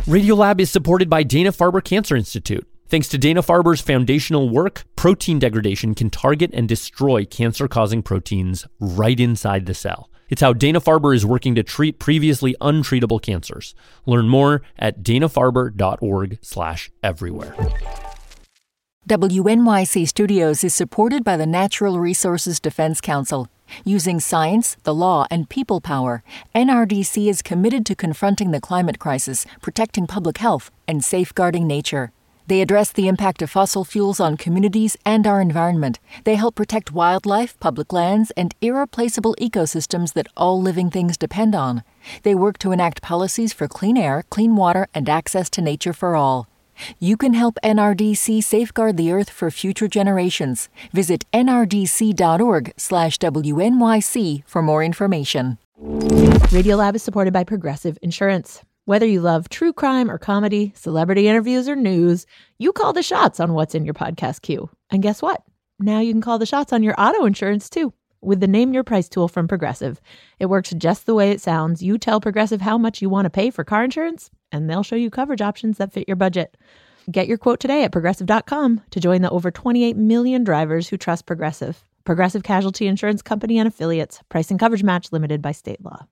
Radiolab is supported by Dana-Farber Cancer Institute. Thanks to Dana-Farber's foundational work, protein degradation can target and destroy cancer-causing proteins right inside the cell. It's how Dana-Farber is working to treat previously untreatable cancers. Learn more at danafarber.org/everywhere. WNYC Studios is supported by the Natural Resources Defense Council. Using science, the law, and people power, NRDC is committed to confronting the climate crisis, protecting public health, and safeguarding nature. They address the impact of fossil fuels on communities and our environment. They help protect wildlife, public lands, and irreplaceable ecosystems that all living things depend on. They work to enact policies for clean air, clean water, and access to nature for all. You can help NRDC safeguard the Earth for future generations. Visit nrdc.org/WNYC for more information. Radiolab is supported by Progressive Insurance. Whether you love true crime or comedy, celebrity interviews or news, you call the shots on what's in your podcast queue. And guess what? Now you can call the shots on your auto insurance too. With the Name Your Price tool from Progressive. It works just the way it sounds. You tell Progressive how much you want to pay for car insurance, and they'll show you coverage options that fit your budget. Get your quote today at Progressive.com to join the over 28 million drivers who trust Progressive. Progressive Casualty Insurance Company and Affiliates. Price and coverage match limited by state law.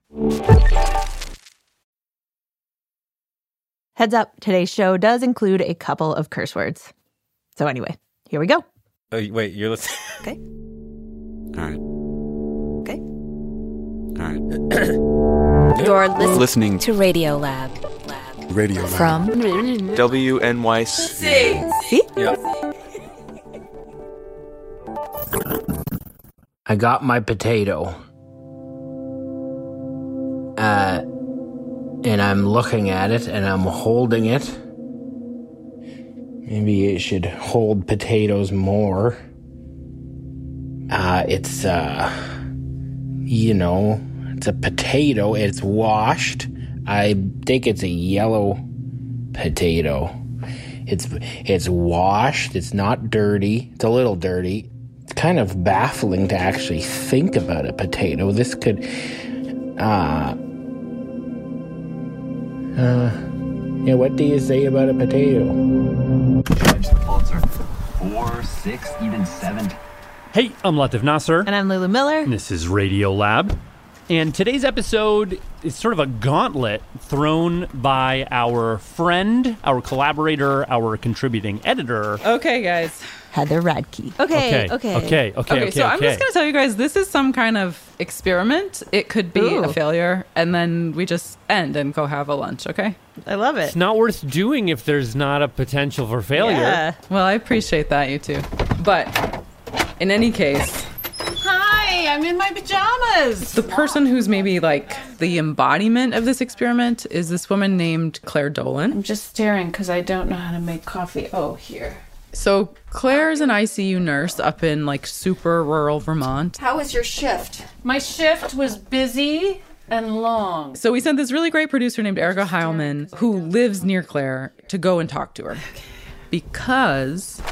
Heads up, today's show does include a couple of curse words. So anyway, here we go. Oh, wait, you're listening? Okay. All right. Okay. All right. You're listening to Radiolab. Radiolab. From WNYC. See? Yep. I got my potato. And I'm looking at it and I'm holding it. Maybe I should hold potatoes more. It's a potato. It's washed. I think it's a yellow potato. It's washed. It's not dirty. It's a little dirty. It's kind of baffling to actually think about a potato. This could, what do you say about a potato? Judge the Pulitzer 4, 6, even 7. Hey, I'm Latif Nasser. And I'm Lulu Miller. And this is Radiolab. And today's episode is sort of a gauntlet thrown by our friend, our collaborator, our contributing editor. Okay, guys. Heather Radke. Okay. So I'm just going to tell you guys, this is some kind of experiment. It could be a failure, and then we just end and go have a lunch, okay? I love it. It's not worth doing if there's not a potential for failure. Yeah. Well, I appreciate that, you two. But in any case... Hi, I'm in my pajamas. The person who's maybe like the embodiment of this experiment is this woman named Claire Dolan. I'm just staring because I don't know how to make coffee. Oh, here. So Claire's an ICU nurse up in like super rural Vermont. How was your shift? My shift was busy and long. So we sent this really great producer named Erica Heilman, who lives near Claire, to go and talk to her. Because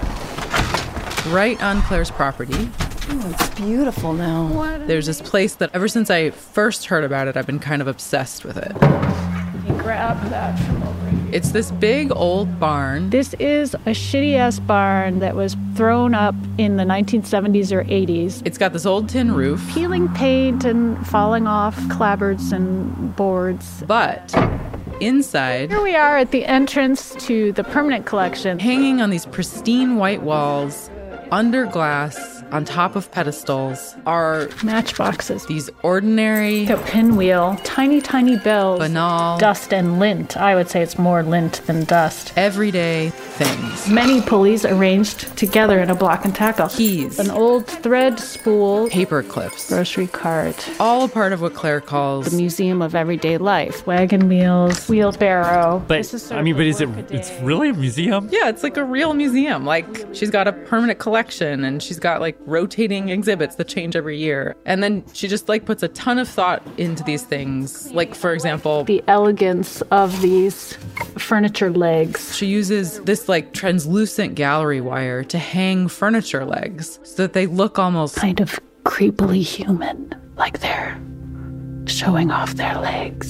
right on Claire's property... Oh, it's beautiful now. There's this place that ever since I first heard about it, I've been kind of obsessed with it. You grab that from over here. It's this big old barn. This is a shitty-ass barn that was thrown up in the 1970s or 80s. It's got this old tin roof. Peeling paint and falling off clapboards and boards. But inside... Here we are at the entrance to the permanent collection. Hanging on these pristine white walls, under glass, on top of pedestals, are matchboxes. These ordinary... A pinwheel, tiny, tiny bells. Banal. Dust and lint. I would say it's more lint than dust. Everyday things. Many pulleys arranged together in a block and tackle. Keys. An old thread spool. Paper clips. Grocery cart. All a part of what Claire calls... the Museum of Everyday Life. Wagon wheels, wheelbarrow. But, it's really a museum? Yeah, it's like a real museum. Like, she's got a permanent collection, and she's got, like, rotating exhibits that change every year. And then she just, like, puts a ton of thought into these things. Like, for example... the elegance of these furniture legs. She uses this, like, translucent gallery wire to hang furniture legs so that they look almost... kind of creepily human. Like they're showing off their legs.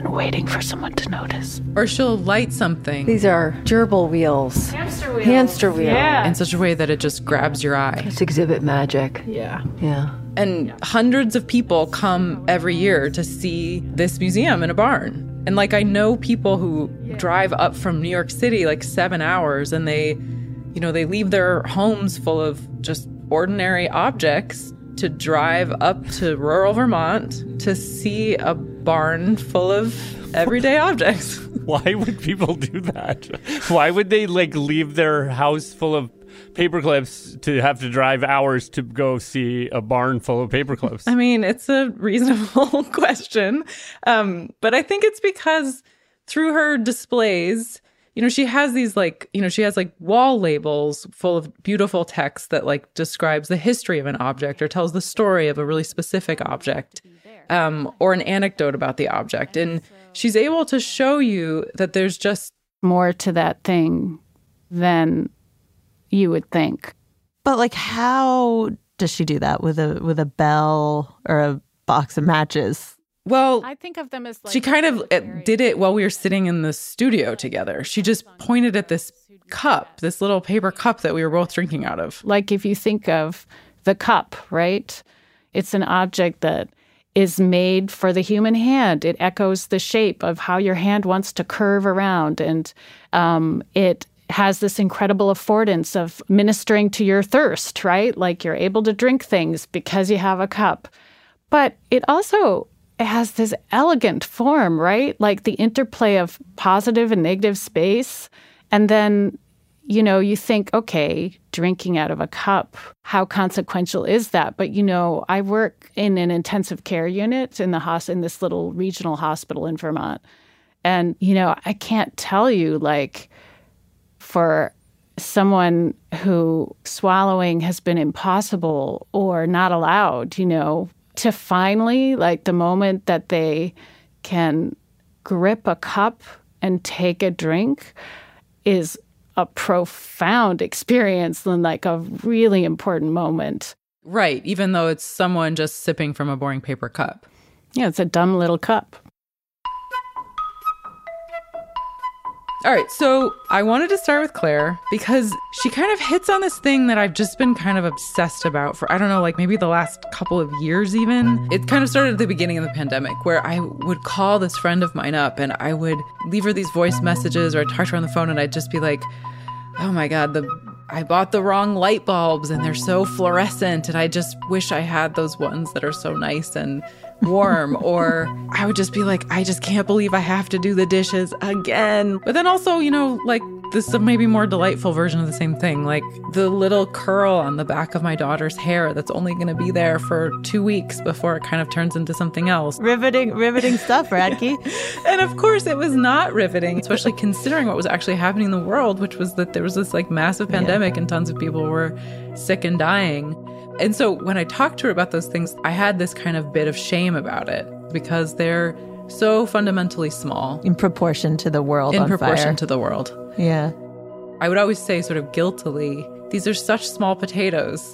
and waiting for someone to notice. Or she'll light something. These are gerbil wheels. Hamster wheels. Hamster wheels. Yeah. In such a way that it just grabs your eye. It's exhibit magic. Yeah. Yeah. And hundreds of people come every year to see this museum in a barn. And like, I know people who drive up from New York City like 7 hours, and they leave their homes full of just ordinary objects to drive up to rural Vermont to see a barn full of everyday objects. Why would people do that? Why would they like leave their house full of paper clips to have to drive hours to go see a barn full of paper clips? I mean, it's a reasonable question. But I think it's because through her displays, she has these she has wall labels full of beautiful text that like describes the history of an object or tells the story of a really specific object, or an anecdote about the object. And she's able to show you that there's just more to that thing than you would think. But like, how does she do that with a bell or a box of matches? Well, I think of them as she kind of did it while we were sitting in the studio together. She just pointed at this cup, this little paper cup that we were both drinking out of. Like if you think of the cup, right? It's an object that is made for the human hand. It echoes the shape of how your hand wants to curve around. And it has this incredible affordance of ministering to your thirst, right? Like you're able to drink things because you have a cup. But it also has this elegant form, right? Like the interplay of positive and negative space. And then, you think, okay, drinking out of a cup, how consequential is that? But, I work in an intensive care unit in this little regional hospital in Vermont. And, I can't tell you, for someone who swallowing has been impossible or not allowed, to finally, the moment that they can grip a cup and take a drink is a profound experience and a really important moment. Right, even though it's someone just sipping from a boring paper cup. Yeah, it's a dumb little cup. All right, so I wanted to start with Claire because she kind of hits on this thing that I've just been kind of obsessed about for, I don't know, maybe the last couple of years even. It kind of started at the beginning of the pandemic where I would call this friend of mine up and I would leave her these voice messages or I'd talk to her on the phone and I'd just be like, oh my God, I bought the wrong light bulbs and they're so fluorescent and I just wish I had those ones that are so nice and warm. Or I would just be like, I just can't believe I have to do the dishes again. But then also, this is a maybe more delightful version of the same thing. Like the little curl on the back of my daughter's hair that's only going to be there for 2 weeks before it kind of turns into something else. Riveting stuff, Radke. And of course it was not riveting, especially considering what was actually happening in the world, which was that there was this massive pandemic and tons of people were sick and dying. And so when I talked to her about those things, I had this kind of bit of shame about it because they're so fundamentally small. In proportion to the world In on proportion fire. to the world. Yeah. I would always say sort of guiltily, these are such small potatoes.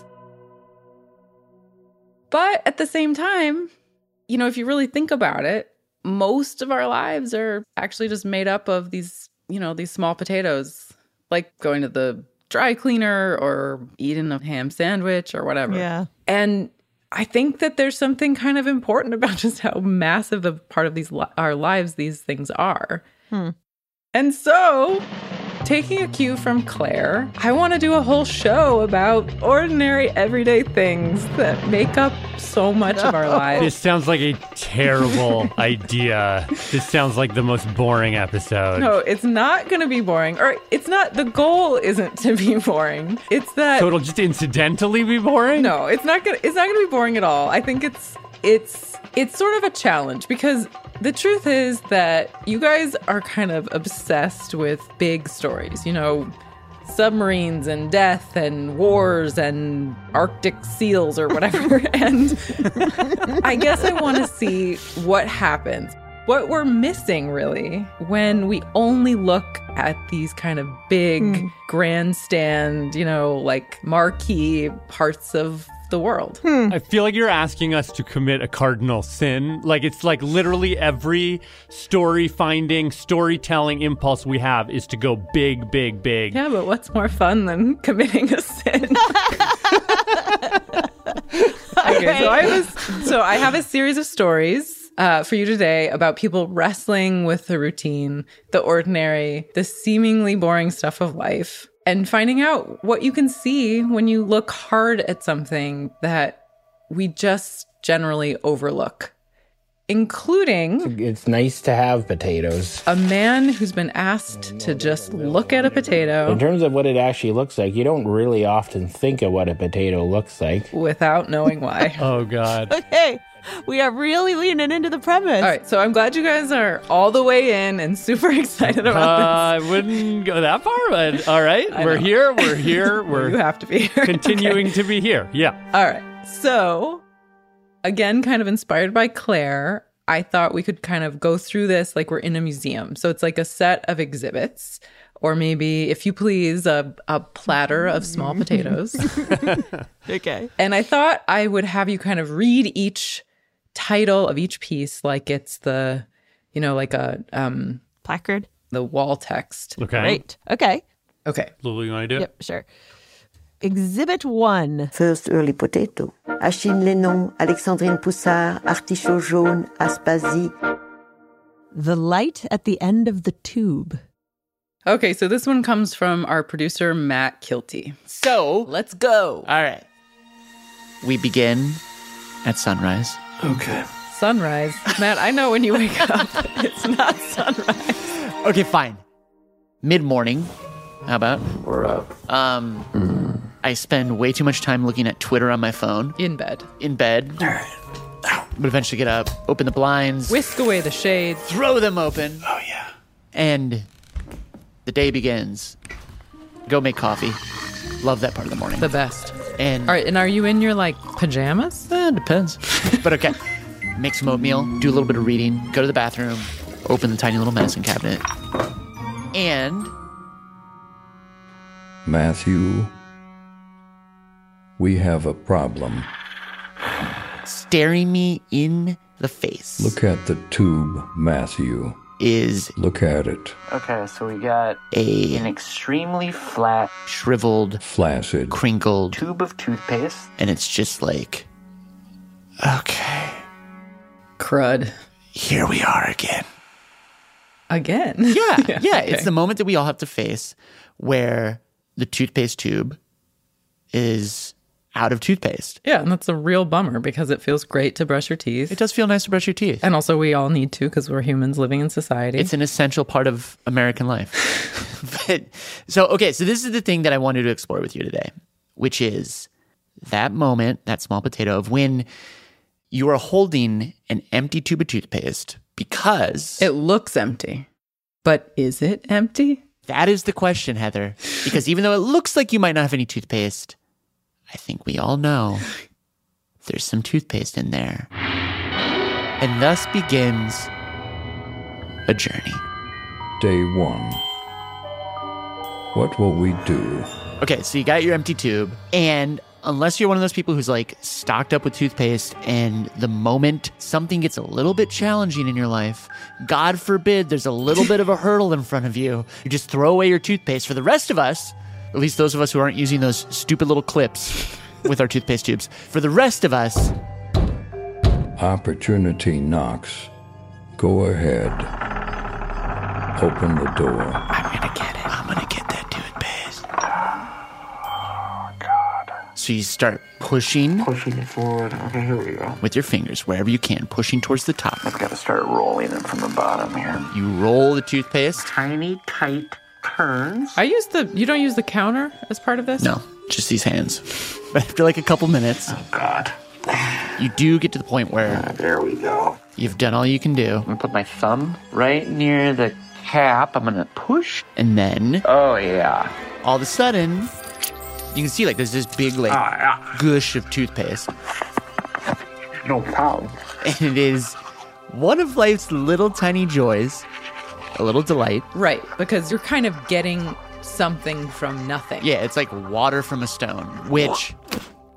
But at the same time, if you really think about it, most of our lives are actually just made up of these, these small potatoes, like going to the dry cleaner or eating a ham sandwich or whatever. Yeah. And I think that there's something kind of important about just how massive a part of our lives these things are. And so, taking a cue from Claire, I want to do a whole show about ordinary, everyday things that make up so much of our lives. This sounds like a terrible idea. This sounds like the most boring episode. No, it's not going to be boring. Or it's not, the goal isn't to be boring. It's that... So it'll just incidentally be boring? No, it's not going to be boring at all. I think it's sort of a challenge because the truth is that you guys are kind of obsessed with big stories, submarines and death and wars and Arctic seals or whatever. And I guess I want to see what happens, what we're missing really when we only look at these kind of big grandstand, marquee parts of the world. I feel like you're asking us to commit a cardinal sin. Like, it's like literally every storytelling impulse we have is to go big, big, big. Yeah, but what's more fun than committing a sin? Okay, so I have a series of stories for you today about people wrestling with the routine, the ordinary, the seemingly boring stuff of life, and finding out what you can see when you look hard at something that we just generally overlook, including... It's nice to have potatoes. A man who's been asked to just look at a potato. In terms of what it actually looks like, you don't really often think of what a potato looks like. Without knowing why. Oh, God. Okay. We are really leaning into the premise. All right, so I'm glad you guys are all the way in and super excited about this. I wouldn't go that far, but all right. We're here. You have to be here. Continuing to be here. Yeah. All right. So, again, kind of inspired by Claire, I thought we could kind of go through this like we're in a museum. So it's like a set of exhibits, or maybe, if you please, a platter of small potatoes. Okay. And I thought I would have you kind of read each title of each piece like it's the, like a... placard? The wall text. Okay. Great. Okay. Lulu, you want to do it? Yep, sure. Exhibit 1. First early potato. Achille Lennon, Alexandrine Poussard, Artichaut Jaune, Aspasie. The light at the end of the tube. Okay, so this one comes from our producer, Matt Kilty. So, let's go. All right. We begin at sunrise. Okay. Sunrise. Matt, I know when you wake up. It's not sunrise. Okay, fine. Mid-morning. How about? We're up. I spend way too much time looking at Twitter on my phone. In bed. All right. But eventually get up, open the blinds. Whisk away the shades. Throw them open. Oh, yeah. And the day begins. Go make coffee. Love that part of the morning. The best. And all right, and are you in your, pajamas? Depends. But okay. Make some oatmeal, do a little bit of reading, go to the bathroom, open the tiny little medicine cabinet. And... Matthew, we have a problem. Staring me in the face. Look at the tube, Matthew. Look at it. Okay, so we got an extremely flat, shriveled, flaccid, crinkled tube of toothpaste. And it's just like, okay. Crud. Here we are again. Again? Yeah. Okay. It's the moment that we all have to face where the toothpaste tube is out of toothpaste. Yeah, and that's a real bummer because it feels great to brush your teeth. It does feel nice to brush your teeth. And also we all need to because we're humans living in society. It's an essential part of American life. So this is the thing that I wanted to explore with you today, which is that moment, that small potato of when you are holding an empty tube of toothpaste because... It looks empty. But is it empty? That is the question, Heather. Because even though it looks like you might not have any toothpaste, I think we all know there's some toothpaste in there. And thus begins a journey. Day 1. What will we do? Okay, so you got your empty tube, and unless you're one of those people who's stocked up with toothpaste, and the moment something gets a little bit challenging in your life, God forbid there's a little bit of a hurdle in front of you, you just throw away your toothpaste. For the rest of us, at least those of us who aren't using those stupid little clips with our toothpaste tubes, for the rest of us... Opportunity knocks. Go ahead. Open the door. I'm gonna get it. I'm gonna get that toothpaste. Oh, God. So you start pushing it forward. Okay, here we go. with your fingers, wherever you can, pushing towards the top. I've got to start rolling it from the bottom here. You roll the toothpaste. Tiny, tight turns. You don't use the counter as part of this? No, just these hands. But after a couple minutes, oh God, you do get to the point where there we go. You've done all you can do. I'm gonna put my thumb right near the cap. I'm gonna push, and then oh yeah, all of a sudden you can see there's this big gush of toothpaste. No problem. And it is one of life's little tiny joys. A little delight. Right, because you're kind of getting something from nothing. Yeah, it's like water from a stone, which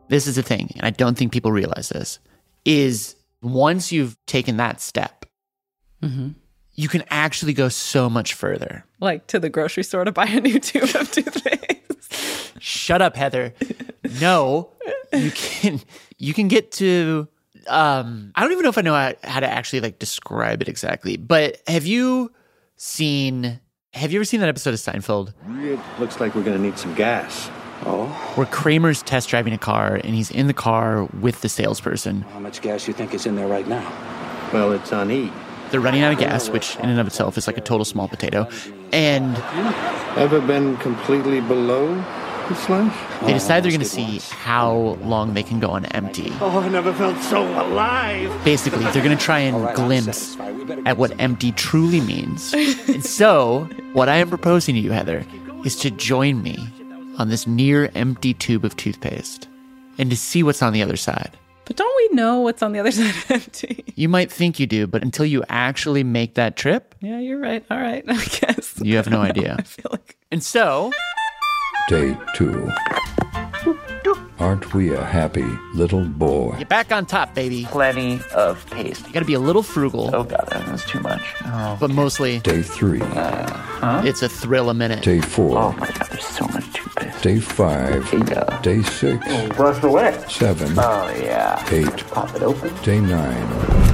this is the thing, and I don't think people realize this, is once you've taken that step, you can actually go so much further. Like to the grocery store to buy a new tube of toothpaste. Shut up, Heather. No, you can get to, I don't even know if I know how to actually like describe it exactly, but have you ever seen that episode of Seinfeld? It looks like we're going to need some gas. Oh? Where Kramer's test driving a car and he's in the car with the salesperson. How much gas you think is in there right now? Well, it's on E. They're running out of gas, which in and of itself is like a total small potato. And ever been completely below the slash? They decide they're going to see how long they can go on empty. Oh, I never felt so alive. Basically, they're going to try and glimpse at what empty truly means. And so, what I am proposing to you, Heather, is to join me on this near empty tube of toothpaste and to see what's on the other side. But don't we know what's on the other side of empty? You might think you do, but until you actually make that trip... Yeah, you're right. All right, I guess. You have no idea. I feel like... And so... Day 2. Aren't we a happy little boy? You're back on top, baby. Plenty of paste. You gotta be a little frugal. Oh, God, that's too much. Oh. But mostly... Day 3. It's a thrill a minute. Day 4. Oh, my God, there's so much toothpaste. Day 5. Yeah. Day 6. Oh, brush away. 7. Oh, yeah. 8. Pop it open. Day 9.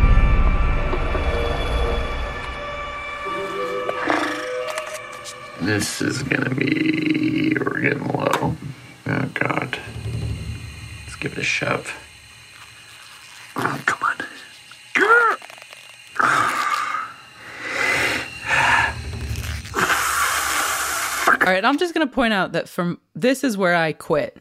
This is gonna be... We're getting low. Oh, God. Let's give it a shove. Oh, come on. All right, I'm just going to point out that this is where I quit.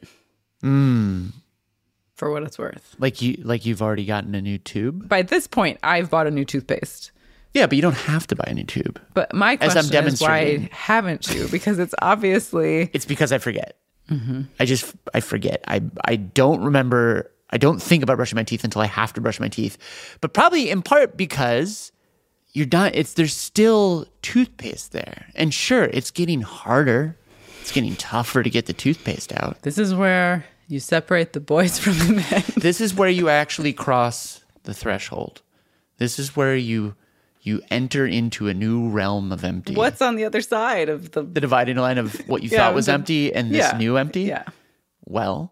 For what it's worth. Like you've already gotten a new tube? By this point, I've bought a new toothpaste. Yeah, but you don't have to buy a new tube. But my question is, why haven't you? Because it's obviously... It's because I forget. I forget. I don't remember. I don't think about brushing my teeth until I have to brush my teeth. But probably in part because you're not... There's still toothpaste there. And sure, it's getting harder. It's getting tougher to get the toothpaste out. This is where you separate the boys from the men. This is where you actually cross the threshold. This is where you enter into a new realm of empty. What's on the other side of the dividing line of what you thought was empty and this new empty? Yeah. Well.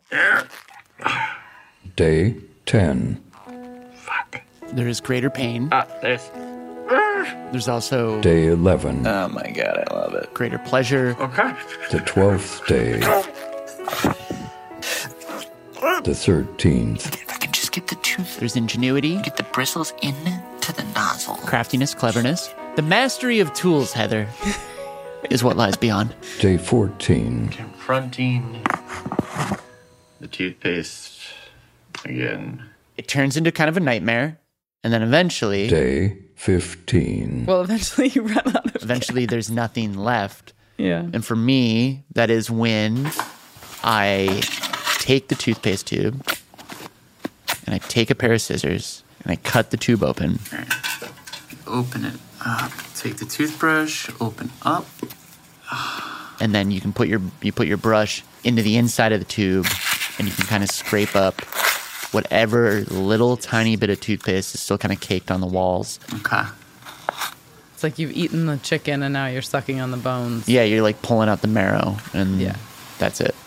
Day 10. Fuck. There is greater pain. There's also... Day 11. Oh my God, I love it. Greater pleasure. Okay. The 12th day. The 13th. If I can just get the tooth. There's ingenuity. Get the bristles into the nozzle. Craftiness, cleverness. The mastery of tools, Heather, is what lies beyond. Day 14. Confronting the toothpaste again. It turns into kind of a nightmare, and then eventually... Day 15. Well, eventually you run out of Eventually there's nothing left. Yeah. And for me, that is when I take the toothpaste tube, and I take a pair of scissors, and I cut the tube open. Open it up. Take the toothbrush, open up. And then you can put your brush into the inside of the tube, and you can kind of scrape up whatever little tiny bit of toothpaste is still kind of caked on the walls. Okay. It's like you've eaten the chicken and now you're sucking on the bones. Yeah, you're like pulling out the marrow, and that's it.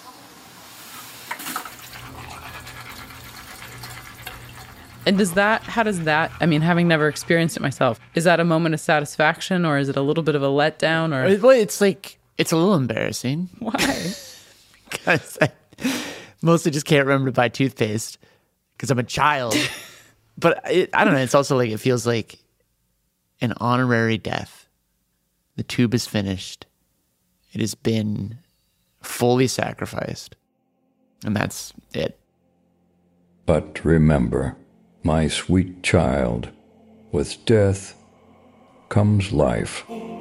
And how does that, I mean, having never experienced it myself, is that a moment of satisfaction or is it a little bit of a letdown? Or Well, it's a little embarrassing. Why? Because I mostly just can't remember to buy toothpaste because I'm a child. But I don't know, it's also like, it feels like an honorary death. The tube is finished. It has been fully sacrificed. And that's it. But remember, my sweet child, with death comes life.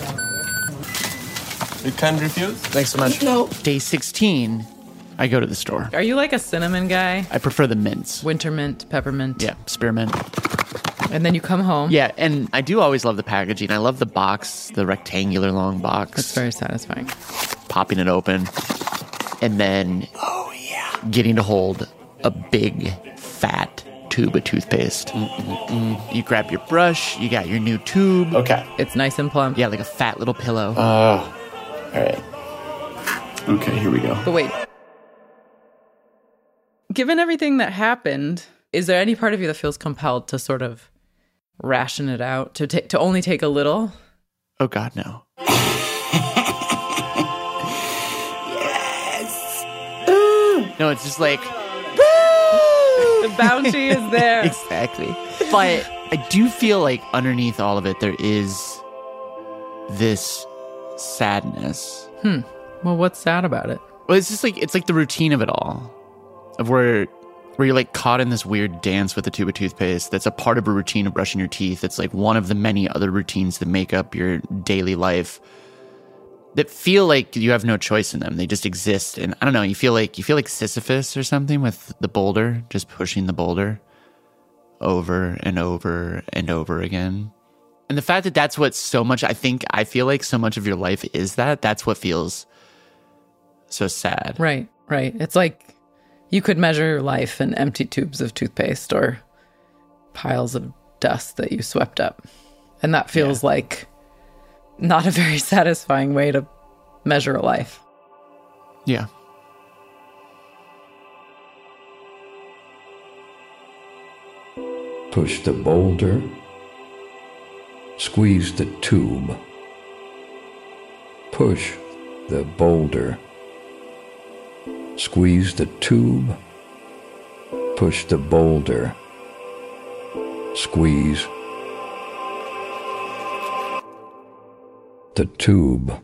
You can't refuse? Thanks so much. No. Day 16, I go to the store. Are you like a cinnamon guy? I prefer the mints. Winter mint, peppermint. Yeah, spearmint. And then you come home. Yeah, and I do always love the packaging. I love the box, the rectangular long box. That's very satisfying. Popping it open. And then getting to hold a big, fat tube of toothpaste. You grab your brush, you got your new tube. Okay. It's nice and plump. Yeah, like a fat little pillow. All right. Okay, here we go. But wait. Given everything that happened, is there any part of you that feels compelled to sort of ration it out, to only take a little? Oh, God, no. Yes. No, it's just like... The bounty is there. Exactly. But I do feel like underneath all of it, there is this sadness. Well, what's sad about it? Well, it's just like, it's like the routine of it all. Of where you're like caught in this weird dance with a tube of toothpaste that's a part of a routine of brushing your teeth. It's like one of the many other routines that make up your daily life that feel like you have no choice in them. They just exist. And I don't know, you feel like Sisyphus or something with the boulder, just pushing the boulder over and over and over again. And the fact that that's what I feel like so much of your life is that's what feels so sad. Right. It's like you could measure your life in empty tubes of toothpaste or piles of dust that you swept up. And that feels like not a very satisfying way to measure a life. Yeah. Push the boulder. Squeeze the tube. Push the boulder. Squeeze the tube. Push the boulder. Squeeze the tube.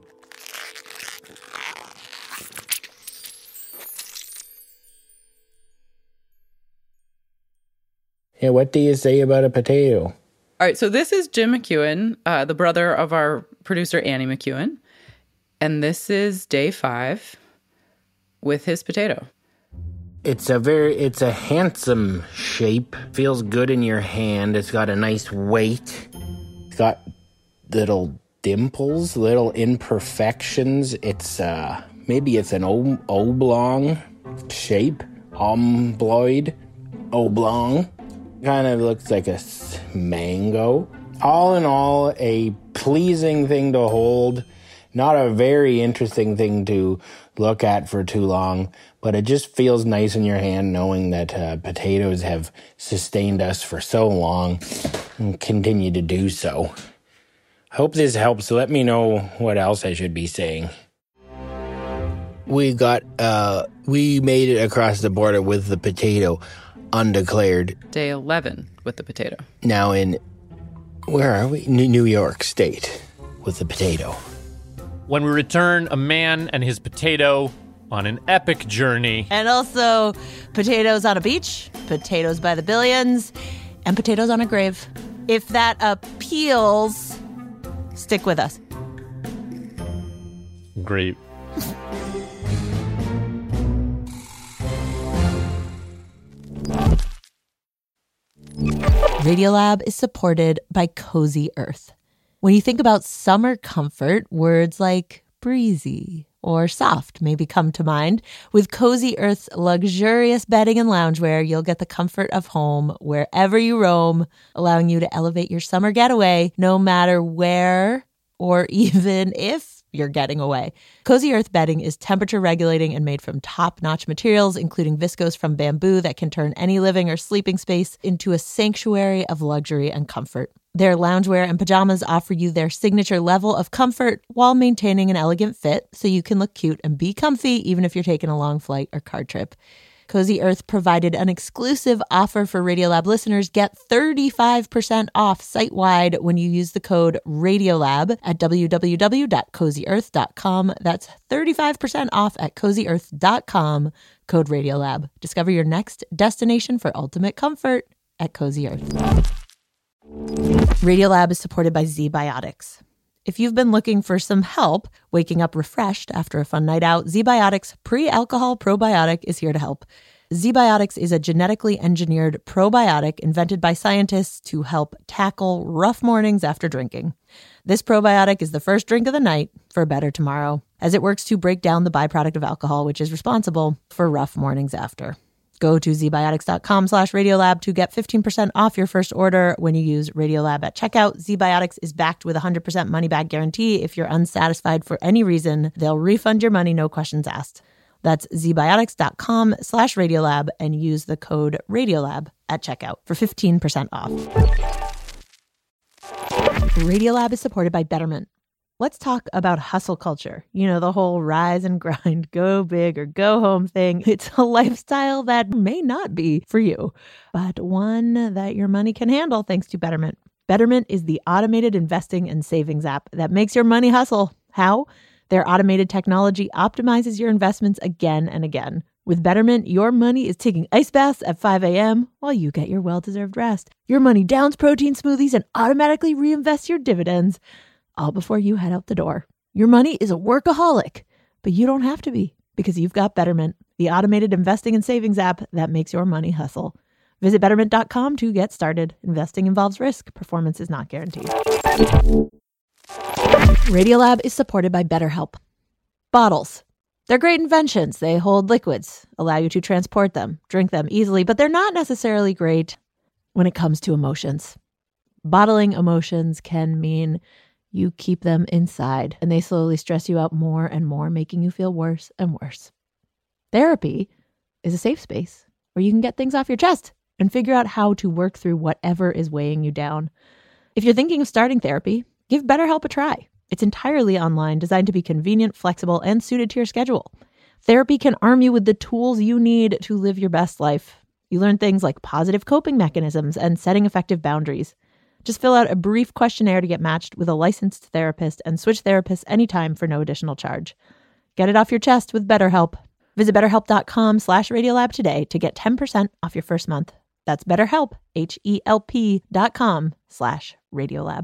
Yeah, what do you say about a potato? All right, so this is Jim McEwen, the brother of our producer, Annie McEwen. And this is day 5 with his potato. It's a handsome shape. Feels good in your hand. It's got a nice weight. It's got little dimples, little imperfections. It's maybe it's an oblong shape, oblong. Kind of looks like a mango. All in all, a pleasing thing to hold. Not a very interesting thing to look at for too long, but it just feels nice in your hand knowing that potatoes have sustained us for so long and continue to do so. Hope this helps. Let me know what else I should be saying. We made it across the border with the potato, undeclared. Day 11 with the potato. Now where are we? New York State with the potato. When we return, a man and his potato on an epic journey. And also potatoes on a beach, potatoes by the billions, and potatoes on a grave. If that appeals, stick with us. Great. Radiolab is supported by Cozy Earth. When you think about summer comfort, words like breezy or soft maybe come to mind. With Cozy Earth's luxurious bedding and loungewear, you'll get the comfort of home wherever you roam, allowing you to elevate your summer getaway no matter where or even if you're getting away. Cozy Earth bedding is temperature regulating and made from top-notch materials, including viscose from bamboo that can turn any living or sleeping space into a sanctuary of luxury and comfort. Their loungewear and pajamas offer you their signature level of comfort while maintaining an elegant fit, so you can look cute and be comfy even if you're taking a long flight or car trip. Cozy Earth provided an exclusive offer for Radiolab listeners. Get 35% off site-wide when you use the code RADIOLAB at www.cozyearth.com. That's 35% off at cozyearth.com, code RADIOLAB. Discover your next destination for ultimate comfort at Cozy Earth. Radiolab is supported by ZBiotics. If you've been looking for some help waking up refreshed after a fun night out, ZBiotics Pre-Alcohol Probiotic is here to help. ZBiotics is a genetically engineered probiotic invented by scientists to help tackle rough mornings after drinking. This probiotic is the first drink of the night for a better tomorrow, as it works to break down the byproduct of alcohol, which is responsible for rough mornings after. Go to zbiotics.com/Radiolab to get 15% off your first order when you use Radiolab at checkout. ZBiotics is backed with a 100% money-back guarantee. If you're unsatisfied for any reason, they'll refund your money, no questions asked. That's zbiotics.com/Radiolab and use the code Radiolab at checkout for 15% off. Radiolab is supported by Betterment. Let's talk about hustle culture. You know, the whole rise and grind, go big or go home thing. It's a lifestyle that may not be for you, but one that your money can handle thanks to Betterment. Betterment is the automated investing and savings app that makes your money hustle. How? Their automated technology optimizes your investments again and again. With Betterment, your money is taking ice baths at 5 a.m. while you get your well-deserved rest. Your money downs protein smoothies and automatically reinvests your dividends, all before you head out the door. Your money is a workaholic, but you don't have to be because you've got Betterment, the automated investing and savings app that makes your money hustle. Visit Betterment.com to get started. Investing involves risk. Performance is not guaranteed. Radiolab is supported by BetterHelp. Bottles. They're great inventions. They hold liquids, allow you to transport them, drink them easily, but they're not necessarily great when it comes to emotions. Bottling emotions can mean you keep them inside, and they slowly stress you out more and more, making you feel worse and worse. Therapy is a safe space where you can get things off your chest and figure out how to work through whatever is weighing you down. If you're thinking of starting therapy, give BetterHelp a try. It's entirely online, designed to be convenient, flexible, and suited to your schedule. Therapy can arm you with the tools you need to live your best life. You learn things like positive coping mechanisms and setting effective boundaries. Just fill out a brief questionnaire to get matched with a licensed therapist and switch therapists anytime for no additional charge. Get it off your chest with BetterHelp. Visit BetterHelp.com/Radiolab today to get 10% off your first month. That's BetterHelp, HELP.com/Radiolab.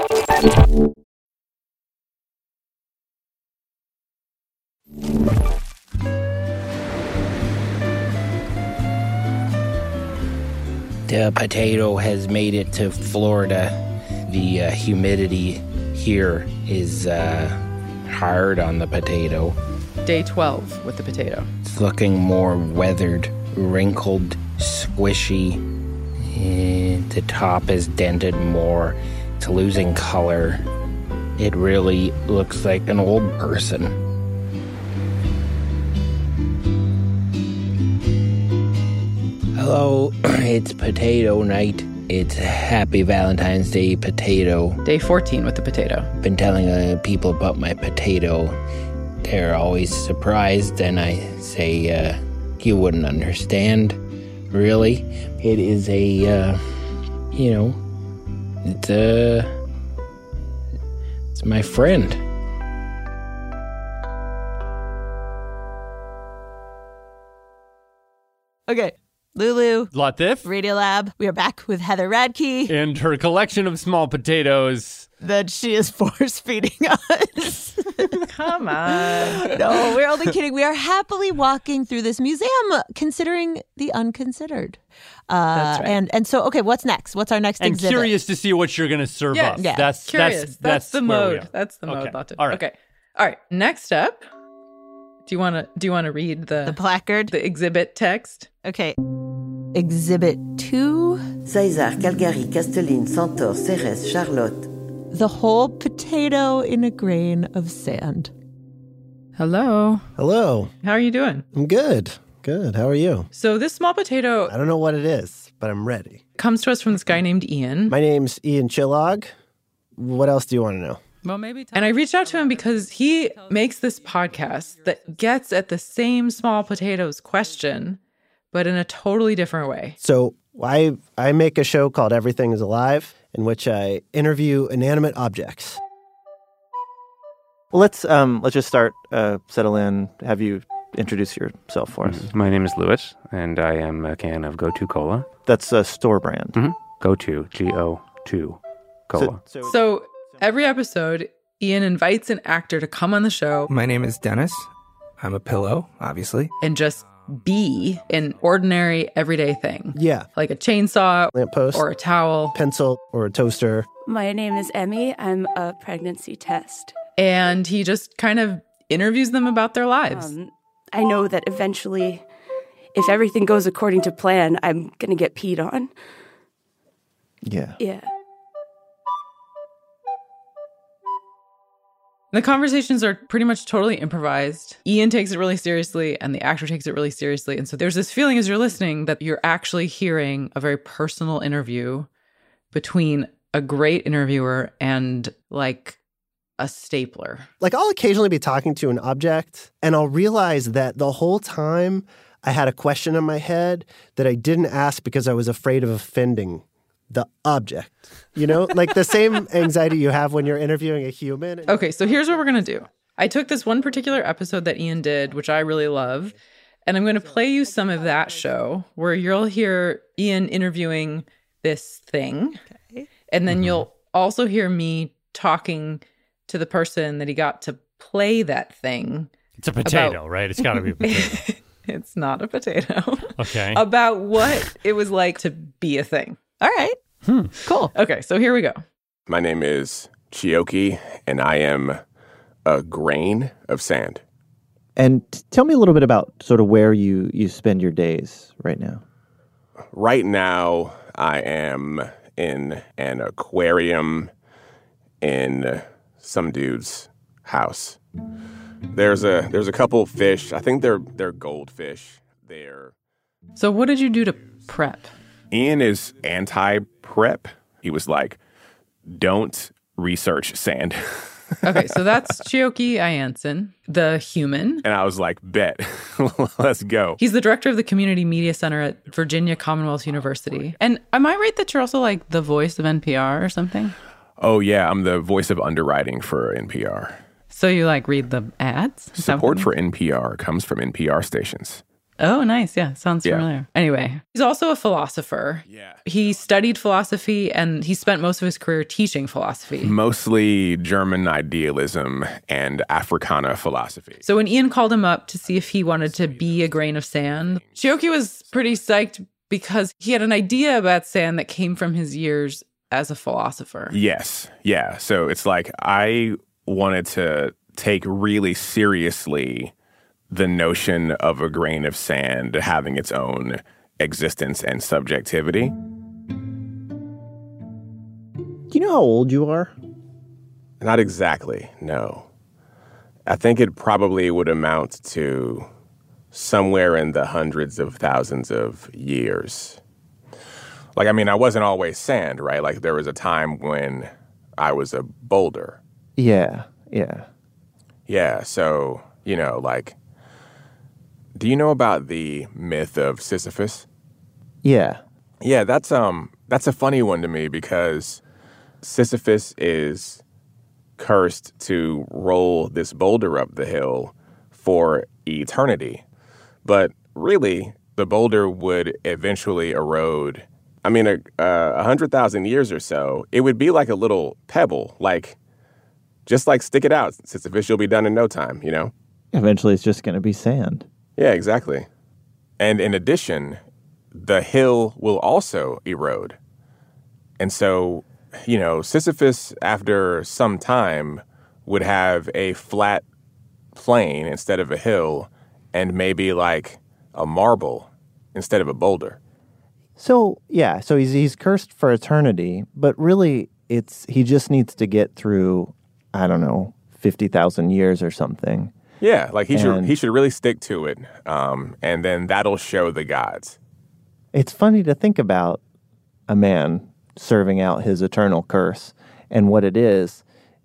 The potato has made it to Florida. The humidity here is hard on the potato. Day 12 with the potato. It's looking more weathered, wrinkled, squishy. The top is dented more. It's losing color. It really looks like an old person. Hello, it's potato night. It's Happy Valentine's Day potato. Day 14 with the potato. Been telling people about my potato. They're always surprised, and I say, you wouldn't understand, really. It is it's my friend. Okay. Lulu. Latif. Radiolab. We are back with Heather Radke. And her collection of small potatoes that she is force feeding us. Come on. No, we're only kidding. We are happily walking through this museum, considering the unconsidered. That's right. And so, okay, what's next? What's our next exhibit? I'm curious to see what you're going to serve up. Yeah. That's curious. That's the mode. That's the mode. Okay. All right. Okay. All right. Next up, do you want to read the placard, the exhibit text? Okay. Exhibit 2. César, Calgary, Castelline, Centaure, Ceres, Charlotte. The whole potato in a grain of sand. Hello. Hello. How are you doing? I'm good. Good. How are you? So this small potato... I don't know what it is, but I'm ready. Comes to us from this guy named Ian. My name's Ian Chillog. What else do you want to know? Well, and I reached out to him because he makes this podcast that gets at the same small potatoes question, but in a totally different way. So I make a show called Everything is Alive, in which I interview inanimate objects. Well, let's just start, settle in, have you introduce yourself for us. My name is Louis, and I am a can of Go-To Cola. That's a store brand. Mm-hmm. Go-To, G-O-2, Cola. So every episode, Ian invites an actor to come on the show. My name is Dennis. I'm a pillow, obviously. And just be an ordinary, everyday thing. Yeah. Like a chainsaw, lamppost, or a towel, pencil, or a toaster. My name is Emmy. I'm a pregnancy test. And he just kind of interviews them about their lives. I know that eventually, if everything goes according to plan, I'm going to get peed on. Yeah. Yeah. The conversations are pretty much totally improvised. Ian takes it really seriously, and the actor takes it really seriously. And so there's this feeling as you're listening that you're actually hearing a very personal interview between a great interviewer and like a stapler. Like I'll occasionally be talking to an object and I'll realize that the whole time I had a question in my head that I didn't ask because I was afraid of offending the object. You know, like the same anxiety you have when you're interviewing a human. Okay, so here's what we're going to do. I took this one particular episode that Ian did, which I really love, and I'm going to play you some of that show where you'll hear Ian interviewing this thing. Okay. And then you'll also hear me talking to the person that he got to play that thing. It's a potato, right? It's got to be a potato. It's not a potato. Okay. About what it was like to be a thing. All right. Cool. Okay, so here we go. My name is Chioke, and I am a grain of sand. And tell me a little bit about sort of where you spend your days right now. Right now, I am in an aquarium in some dude's house. There's a couple of fish. I think they're goldfish. So what did you do to prep? Ian is anti-prep. He was like, don't research sand. Okay, so that's Chioke Ayanson, the human. And I was like, bet. Let's go. He's the director of the Community Media Center at Virginia Commonwealth University. And am I right that you're also like the voice of NPR or something? Oh, yeah. I'm the voice of underwriting for NPR. So you like read the ads? Support for NPR comes from NPR stations. Oh, nice. Yeah, sounds familiar. Anyway, he's also a philosopher. Yeah. He studied philosophy and he spent most of his career teaching philosophy. Mostly German idealism and Africana philosophy. So when Ian called him up to see if he wanted to be a grain of sand, Chioke was pretty psyched because he had an idea about sand that came from his years as a philosopher. Yes. Yeah. So it's like I wanted to take really seriously the notion of a grain of sand having its own existence and subjectivity. Do you know how old you are? Not exactly, no. I think it probably would amount to somewhere in the hundreds of thousands of years. Like, I mean, I wasn't always sand, right? Like, there was a time when I was a boulder. Yeah. Yeah, so, you know, like, do you know about the myth of Sisyphus? Yeah. Yeah, that's a funny one to me because Sisyphus is cursed to roll this boulder up the hill for eternity. But really, the boulder would eventually erode. I mean, 100,000 years or so, it would be like a little pebble, like, just like stick it out, Sisyphus, you'll be done in no time, you know? Eventually, it's just going to be sand. Yeah, exactly. And in addition, the hill will also erode. And so, you know, Sisyphus, after some time, would have a flat plain instead of a hill and maybe like a marble instead of a boulder. So, yeah, so he's cursed for eternity, but really he just needs to get through, I don't know, 50,000 years or something. Yeah, like he should really stick to it, and then that'll show the gods. It's funny to think about a man serving out his eternal curse, and what it is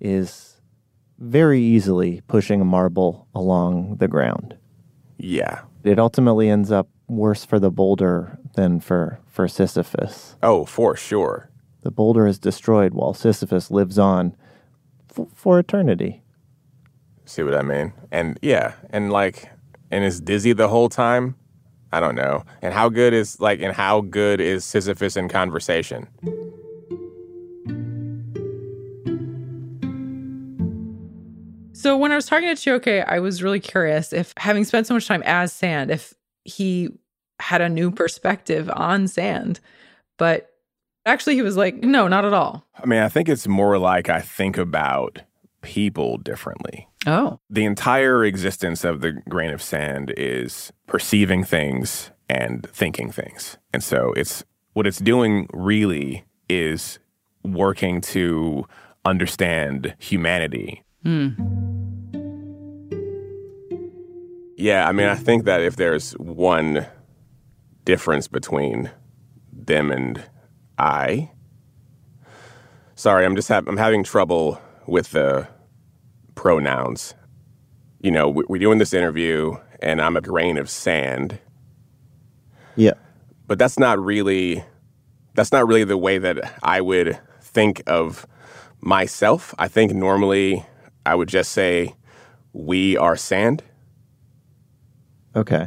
very easily pushing a marble along the ground. Yeah. It ultimately ends up worse for the boulder than for Sisyphus. Oh, for sure. The boulder is destroyed while Sisyphus lives on for eternity. See what I mean? And yeah, and is dizzy the whole time? I don't know. And how good is Sisyphus in conversation? So when I was talking to Chioke, I was really curious if, having spent so much time as sand, if he had a new perspective on sand. But actually, he was like, no, not at all. I mean, I think it's more like I think about people differently. Oh. The entire existence of the grain of sand is perceiving things and thinking things. And so what it's doing really is working to understand humanity. Yeah, I mean, I think that if there's one difference between them and I... Sorry, I'm having trouble with the pronouns. You know, we're doing this interview, and I'm a grain of sand. Yeah. But that's not really the way that I would think of myself. I think normally I would just say, we are sand. Okay.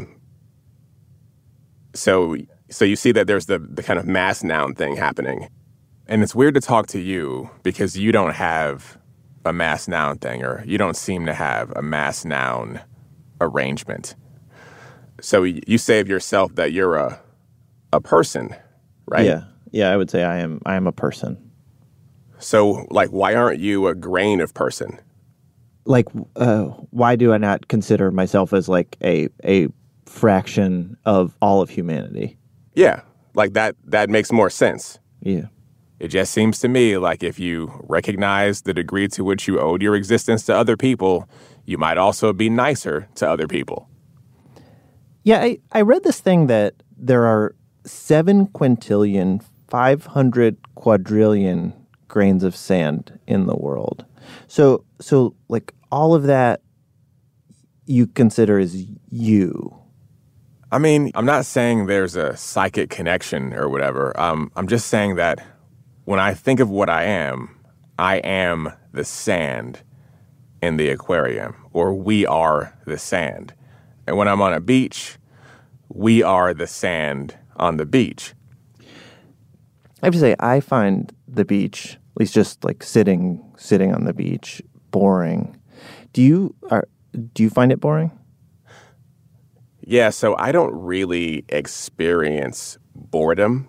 So you see that there's the kind of mass noun thing happening. And it's weird to talk to you because you don't have a mass noun thing, or you don't seem to have a mass noun arrangement. So you say of yourself that you're a person, right? Yeah. Yeah, I would say I am a person. So, like, why aren't you a grain of person? Like, why do I not consider myself as like a fraction of all of humanity? Yeah, like that makes more sense. Yeah. It just seems to me like if you recognize the degree to which you owed your existence to other people, you might also be nicer to other people. Yeah, I read this thing that there are 7 quintillion, 500 quadrillion grains of sand in the world. So like all of that you consider as you. I mean, I'm not saying there's a psychic connection or whatever. I'm just saying that when I think of what I am the sand in the aquarium, or we are the sand. And when I'm on a beach, we are the sand on the beach. I have to say, I find the beach, at least just like sitting on the beach, boring. Do you find it boring? Yeah, so I don't really experience boredom.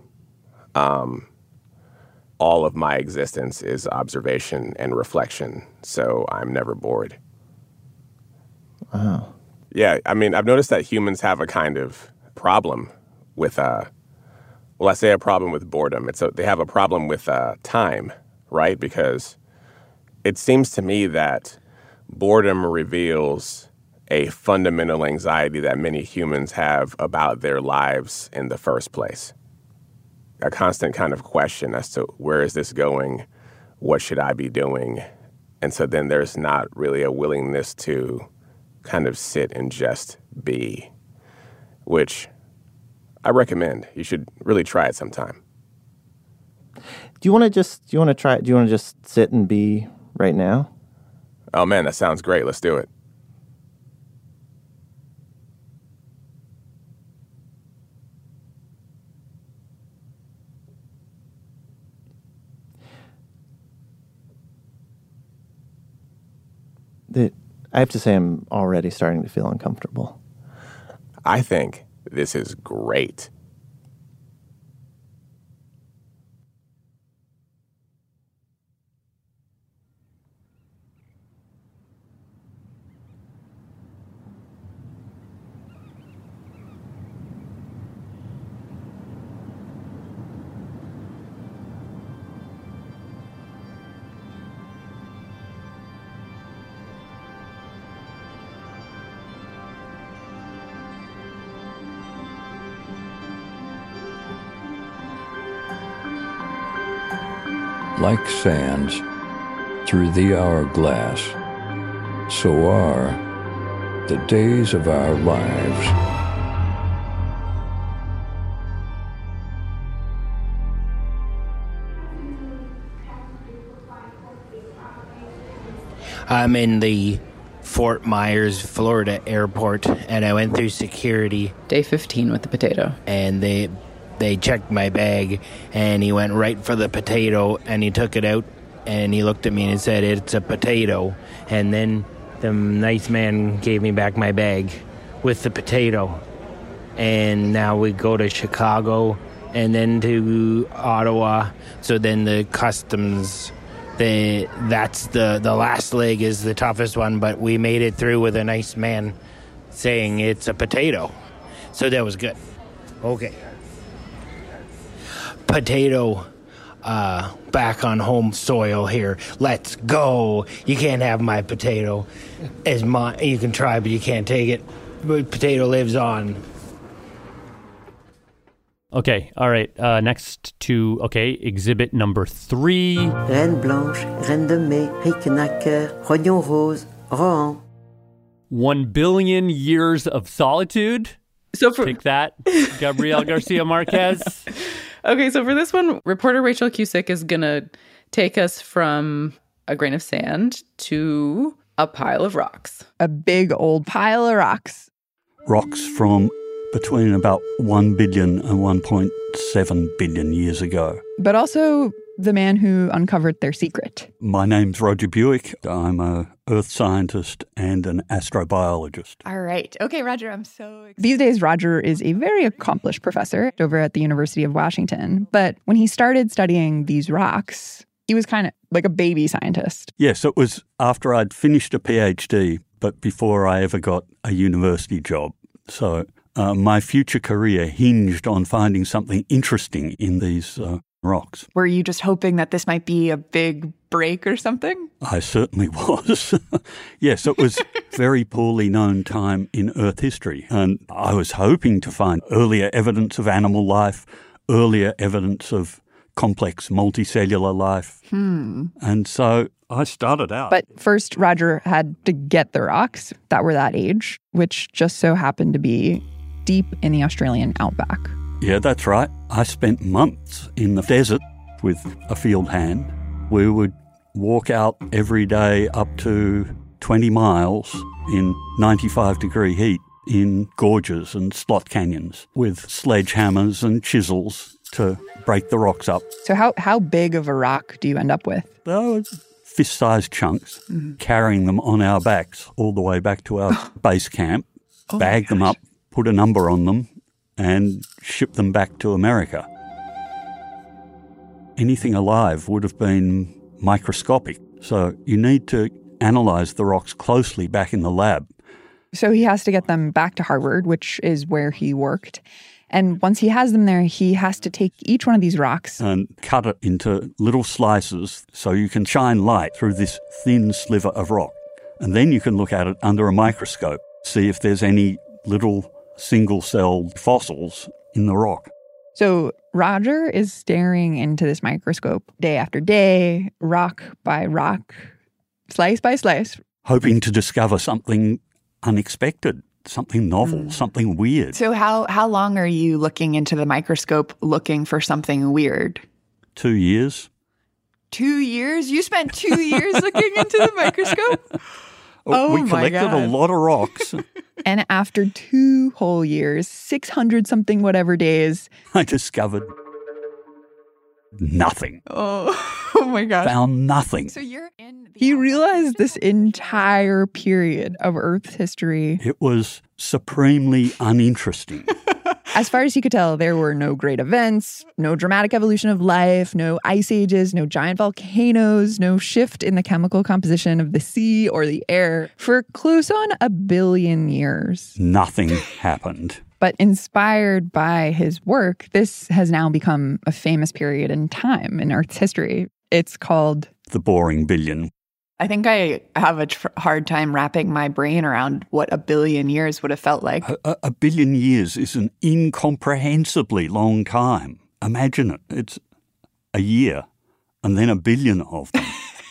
All of my existence is observation and reflection, so I'm never bored. Wow. Yeah, I mean, I've noticed that humans have a kind of problem with, I say a problem with boredom. They have a problem with time, right? Because it seems to me that boredom reveals a fundamental anxiety that many humans have about their lives in the first place. A constant kind of question as to where is this going? What should I be doing? And so then there's not really a willingness to kind of sit and just be, which I recommend. You should really try it sometime. Do you want to just sit and be right now? Oh man, that sounds great. Let's do it. I have to say I'm already starting to feel uncomfortable. I think this is great. Like sands through the hourglass, so are the days of our lives. I'm in the Fort Myers, Florida airport, and I went through security. Day 15 with the potato. And they checked my bag, and he went right for the potato, and he took it out, and he looked at me and said, "It's a potato." And then the nice man gave me back my bag with the potato. and now we go to Chicago and then to Ottawa. So then the customs, that's the last leg is the toughest one, but we made it through with a nice man saying it's a potato. So that was good. Okay. Potato back on home soil here. Let's go. You can't have my potato. You can try, but you can't take it. But potato lives on. Okay, all right. Next to, exhibit number 3. Reine Blanche, Reine de Mai, Riquenacker, Rognon Rose, Rohan. 1 billion years of solitude. So take that, Gabriel Garcia Marquez. Okay, so for this one, reporter Rachel Cusick is going to take us from a grain of sand to a pile of rocks. A big old pile of rocks. Rocks from between about 1 billion and 1.7 billion years ago. But also the man who uncovered their secret. My name's Roger Buick. I'm a earth scientist and an astrobiologist. All right. Okay, Roger, I'm so excited. These days, Roger is a very accomplished professor over at the University of Washington. But when he started studying these rocks, he was kind of like a baby scientist. Yes, it was after I'd finished a PhD, but before I ever got a university job. So my future career hinged on finding something interesting in these rocks. Were you just hoping that this might be a big break or something? I certainly was. Yes, it was very poorly known time in Earth history. And I was hoping to find earlier evidence of animal life, earlier evidence of complex multicellular life. And so I started out. But first, Roger had to get the rocks that were that age, which just so happened to be deep in the Australian outback. Yeah, that's right. I spent months in the desert with a field hand. We would walk out every day up to 20 miles in 95-degree heat in gorges and slot canyons with sledgehammers and chisels to break the rocks up. So how big of a rock do you end up with? Fist-sized chunks, carrying them on our backs all the way back to our base camp, bag them up, put a number on them, and ship them back to America. Anything alive would have been microscopic, so you need to analyze the rocks closely back in the lab. So he has to get them back to Harvard, which is where he worked. And once he has them there, he has to take each one of these rocks and cut it into little slices so you can shine light through this thin sliver of rock. And then you can look at it under a microscope, see if there's any little single-celled fossils in the rock. So Roger is staring into this microscope day after day, rock by rock, slice by slice, hoping to discover something unexpected, something novel, something weird. So how long are you looking into the microscope looking for something weird? 2 years. 2 years? You spent 2 years looking into the microscope? Oh, we collected a lot of rocks. And after 2 whole years, 600-something whatever days, I discovered nothing. Oh my gosh. Found nothing. So he realized this entire period of Earth's history. It was supremely uninteresting. As far as he could tell, there were no great events, no dramatic evolution of life, no ice ages, no giant volcanoes, no shift in the chemical composition of the sea or the air for close on 1 billion years. Nothing happened. But inspired by his work, this has now become a famous period in time in Earth's history. It's called the Boring Billion. I think I have a hard time wrapping my brain around what 1 billion years would have felt like. A billion years is an incomprehensibly long time. Imagine it. It's a year and then 1 billion of them.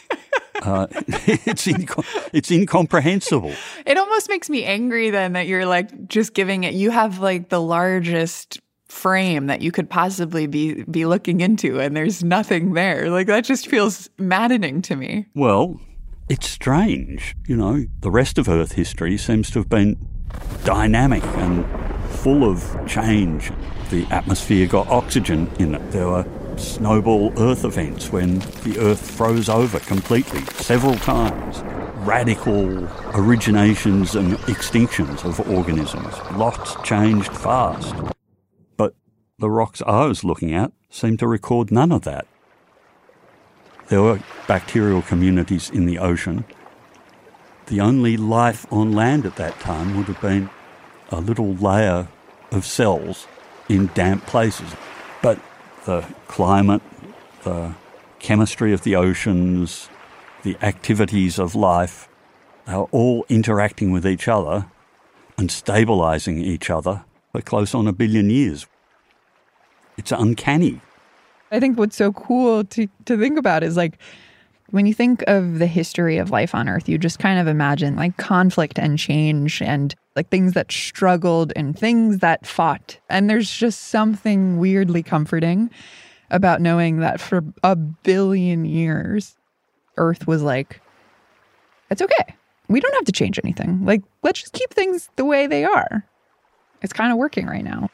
It's incomprehensible. It almost makes me angry then that you're like just giving it. You have like the largest frame that you could possibly be looking into, and there's nothing there. Like that just feels maddening to me. Well, it's strange. You know, the rest of Earth history seems to have been dynamic and full of change. The atmosphere got oxygen in it. There were snowball Earth events when the Earth froze over completely several times. Radical originations and extinctions of organisms. Lots changed fast. But the rocks I was looking at seemed to record none of that. There were bacterial communities in the ocean. The only life on land at that time would have been a little layer of cells in damp places. But the climate, the chemistry of the oceans, the activities of life, they are all interacting with each other and stabilising each other for close on 1 billion years. It's uncanny. I think what's so cool to think about is like, when you think of the history of life on Earth, you just kind of imagine like conflict and change and like things that struggled and things that fought. And there's just something weirdly comforting about knowing that for 1 billion years, Earth was like, it's okay. We don't have to change anything. Like, let's just keep things the way they are. It's kind of working right now.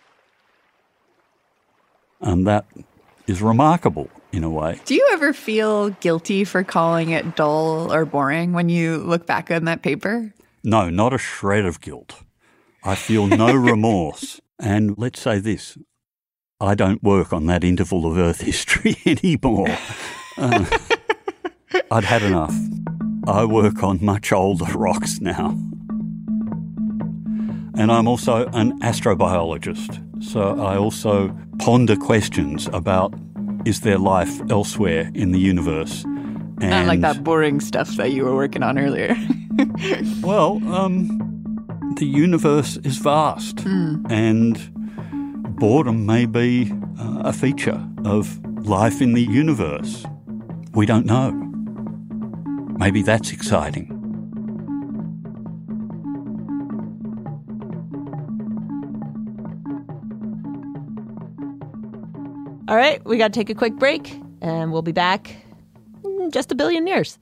And that is remarkable in a way. Do you ever feel guilty for calling it dull or boring when you look back on that paper? No, not a shred of guilt. I feel no remorse. And let's say this, I don't work on that interval of Earth history anymore. I'd had enough. I work on much older rocks now. And I'm also an astrobiologist, so I also ponder questions about, is there life elsewhere in the universe? And not like that boring stuff that you were working on earlier. Well, the universe is vast, and boredom may be a feature of life in the universe. We don't know. Maybe that's exciting. All right, we got to take a quick break, and we'll be back in just 1 billion years.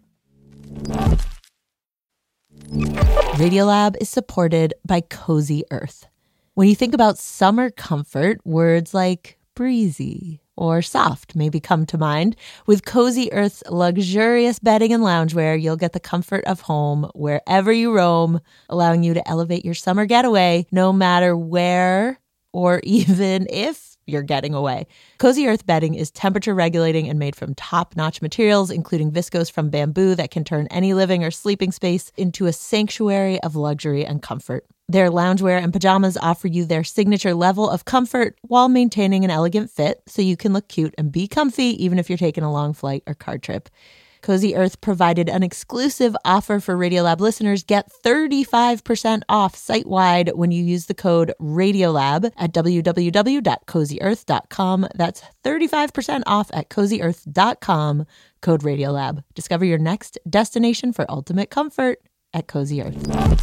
Radiolab is supported by Cozy Earth. When you think about summer comfort, words like breezy or soft maybe come to mind. With Cozy Earth's luxurious bedding and loungewear, you'll get the comfort of home wherever you roam, allowing you to elevate your summer getaway no matter where or even if you're getting away. Cozy Earth bedding is temperature regulating and made from top-notch materials, including viscose from bamboo that can turn any living or sleeping space into a sanctuary of luxury and comfort. Their loungewear and pajamas offer you their signature level of comfort while maintaining an elegant fit, so you can look cute and be comfy even if you're taking a long flight or car trip. Cozy Earth provided an exclusive offer for Radiolab listeners. Get 35% off site-wide when you use the code RADIOLAB at www.cozyearth.com. That's 35% off at cozyearth.com, code RADIOLAB. Discover your next destination for ultimate comfort at Cozy Earth.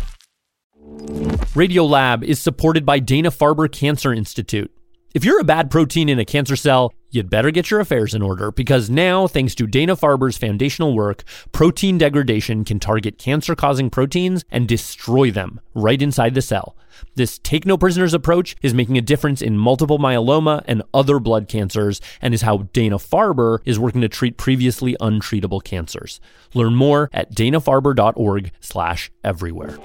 Radiolab is supported by Dana-Farber Cancer Institute. If you're a bad protein in a cancer cell, you'd better get your affairs in order, because now, thanks to Dana-Farber's foundational work, protein degradation can target cancer-causing proteins and destroy them right inside the cell. This take-no-prisoners approach is making a difference in multiple myeloma and other blood cancers, and is how Dana-Farber is working to treat previously untreatable cancers. Learn more at danafarber.org/everywhere.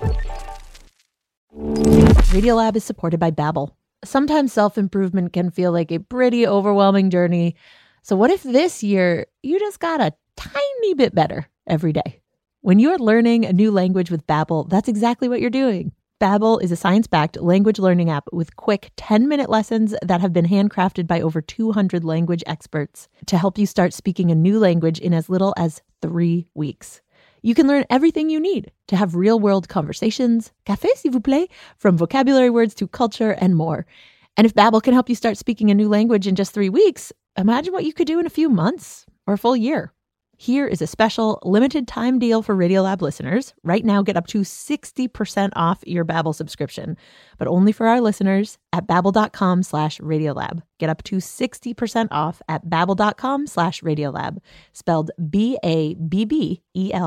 Radiolab is supported by Babbel. Sometimes self-improvement can feel like a pretty overwhelming journey. So what if this year you just got a tiny bit better every day? When you're learning a new language with Babbel, that's exactly what you're doing. Babbel is a science-backed language learning app with quick 10-minute lessons that have been handcrafted by over 200 language experts to help you start speaking a new language in as little as 3 weeks. You can learn everything you need to have real-world conversations, café s'il vous plaît, from vocabulary words to culture and more. And if Babbel can help you start speaking a new language in just 3 weeks, imagine what you could do in a few months or a full year. Here is a special limited time deal for Radiolab listeners. Right now, get up to 60% off your Babbel subscription, but only for our listeners at babbel.com/Radiolab. Get up to 60% off at babbel.com/Radiolab, spelled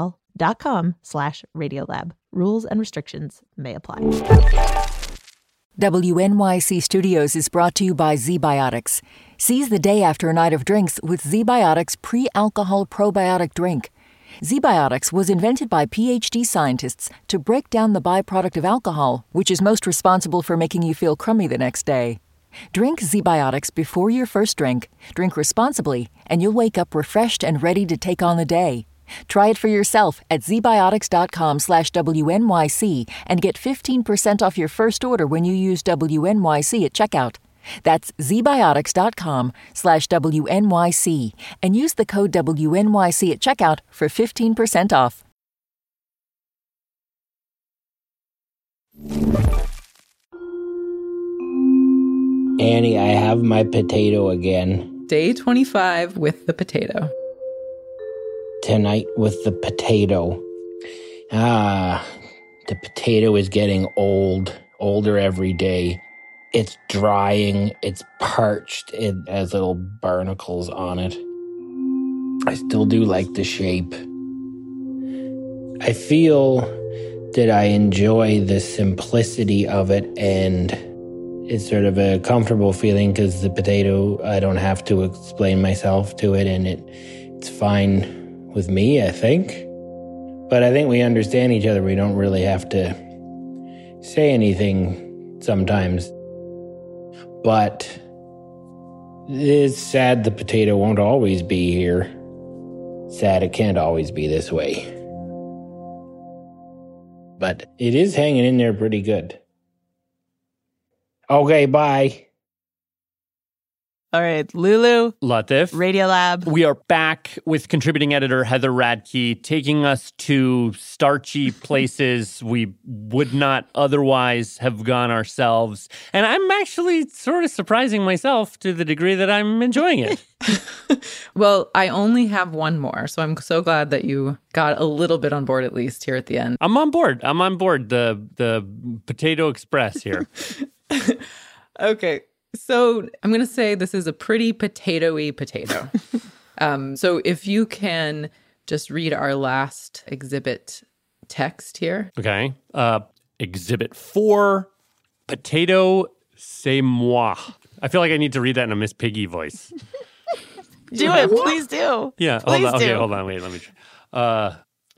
BABBEL.com/Radiolab. Rules and restrictions may apply. WNYC Studios is brought to you by ZBiotics. Seize the day after a night of drinks with ZBiotics pre-alcohol probiotic drink. ZBiotics was invented by PhD scientists to break down the byproduct of alcohol, which is most responsible for making you feel crummy the next day. Drink ZBiotics before your first drink, drink responsibly, and you'll wake up refreshed and ready to take on the day. Try it for yourself at zbiotics.com/WNYC and get 15% off your first order when you use WNYC at checkout. That's zbiotics.com/WNYC and use the code WNYC at checkout for 15% off. Annie, I have my potato again. Day 25 with the potato. Tonight with the potato. The potato is getting older every day. It's drying, it's parched, it has little barnacles on it. I still do like the shape. I feel that I enjoy the simplicity of it, and it's sort of a comfortable feeling because the potato, I don't have to explain myself to it, and it's fine with me, I think. But I think we understand each other. We don't really have to say anything sometimes. But it's sad the potato won't always be here. Sad it can't always be this way. But it is hanging in there pretty good. Okay, bye. All right, Lulu. Latif. Radiolab. We are back with contributing editor Heather Radke, taking us to starchy places we would not otherwise have gone ourselves. And I'm actually sort of surprising myself to the degree that I'm enjoying it. Well, I only have one more, so I'm so glad that you got a little bit on board at least here at the end. I'm on board. The Potato Express here. Okay. So I'm going to say this is a pretty potato-y potato. So if you can just read our last exhibit text here. Okay. Exhibit 4, Potato C'est moi. I feel like I need to read that in a Miss Piggy voice. Do it. Please do. Yeah. Please hold on. do. Okay, hold on. Wait, let me try.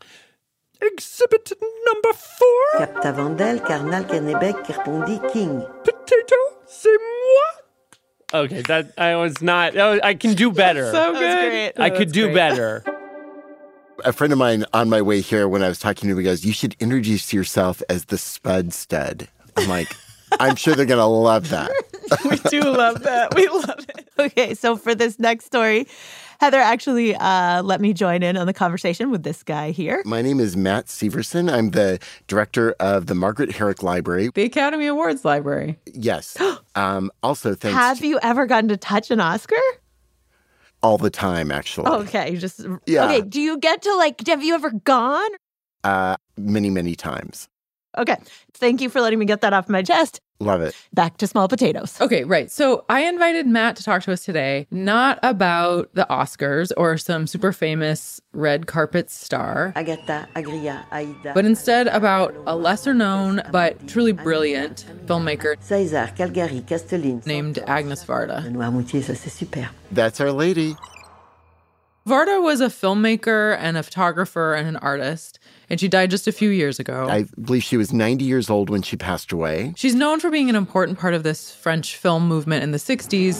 Exhibit number 4. Capta Vandel, Carnal Kennebec, qui répondit King. Potato C'est moi. Okay, that I was not. I can do better. So good. I could do better. A friend of mine on my way here, when I was talking to him, he goes, "You should introduce yourself as the Spud Stud." I'm like, I'm sure they're going to love that. We do love that. We love it. Okay, so for this next story, Heather actually let me join in on the conversation with this guy here. My name is Matt Severson. I'm the director of the Margaret Herrick Library. The Academy Awards Library. Yes. Also, thanks. Have you ever gotten to touch an Oscar? All the time, actually. Okay, Yeah. Okay, do you get to have you ever gone? Many, many times. Okay, thank you for letting me get that off my chest. Love it. Back to small potatoes. Okay, right. So I invited Matt to talk to us today, not about the Oscars or some super famous red carpet star, Agatha, Agria, Aida. but instead about a lesser known but truly brilliant filmmaker César, Calgary, Castelline. named Agnes Varda. Noirmoutier, ça c'est super. That's our lady. Varda was a filmmaker and a photographer and an artist, and she died just a few years ago. I believe she was 90 years old when she passed away. She's known for being an important part of this French film movement in the 60s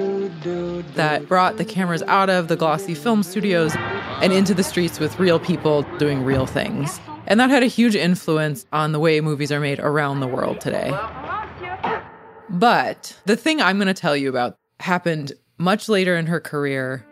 that brought the cameras out of the glossy film studios and into the streets with real people doing real things. And that had a huge influence on the way movies are made around the world today. But the thing I'm going to tell you about happened much later in her career.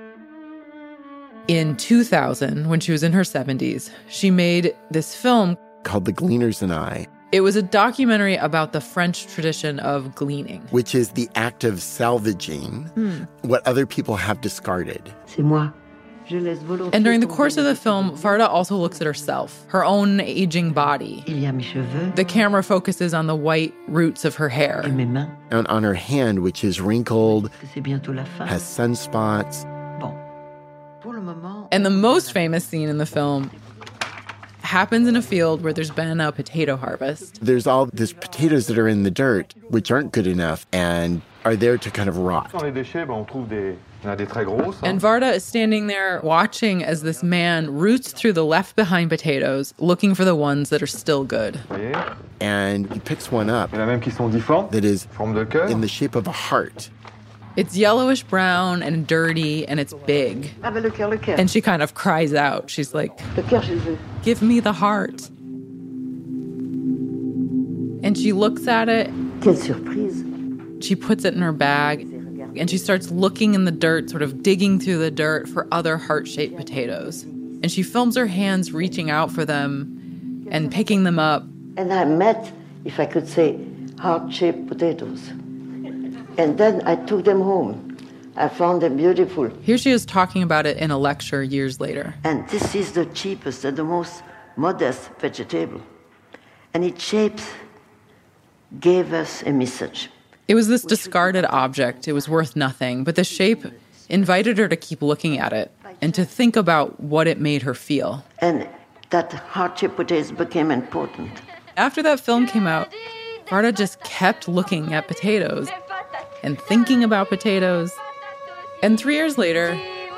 In 2000, when she was in her 70s, she made this film called The Gleaners and I. It was a documentary about the French tradition of gleaning, which is the act of salvaging what other people have discarded. C'est moi. And during the course of the film, Varda also looks at herself, her own aging body. Il y a mes cheveux. The camera focuses on the white roots of her hair. Et mes mains. And on her hand, which is wrinkled, C'est bientôt la fin. has sunspots. And the most famous scene in the film happens in a field where there's been a potato harvest. There's all these potatoes that are in the dirt, which aren't good enough and are there to kind of rot. And Varda is standing there watching as this man roots through the left-behind potatoes, looking for the ones that are still good. And he picks one up that is in the shape of a heart. It's yellowish brown and dirty, and it's big. And she kind of cries out. She's like, "Give me the heart." And she looks at it. Quelle surprise. She puts it in her bag, and she starts looking in the dirt, sort of digging through the dirt for other heart-shaped potatoes. And she films her hands reaching out for them and picking them up. And I met, if I could say, heart-shaped potatoes. And then I took them home. I found them beautiful. Here she is talking about it in a lecture years later. And this is the cheapest and the most modest vegetable. And its shape gave us a message. It was this discarded object. It was worth nothing. But the shape invited her to keep looking at it and to think about what it made her feel. And that heart-shaped potatoes became important. After that film came out, Varda just kept looking at potatoes and thinking about potatoes. And 3 years later,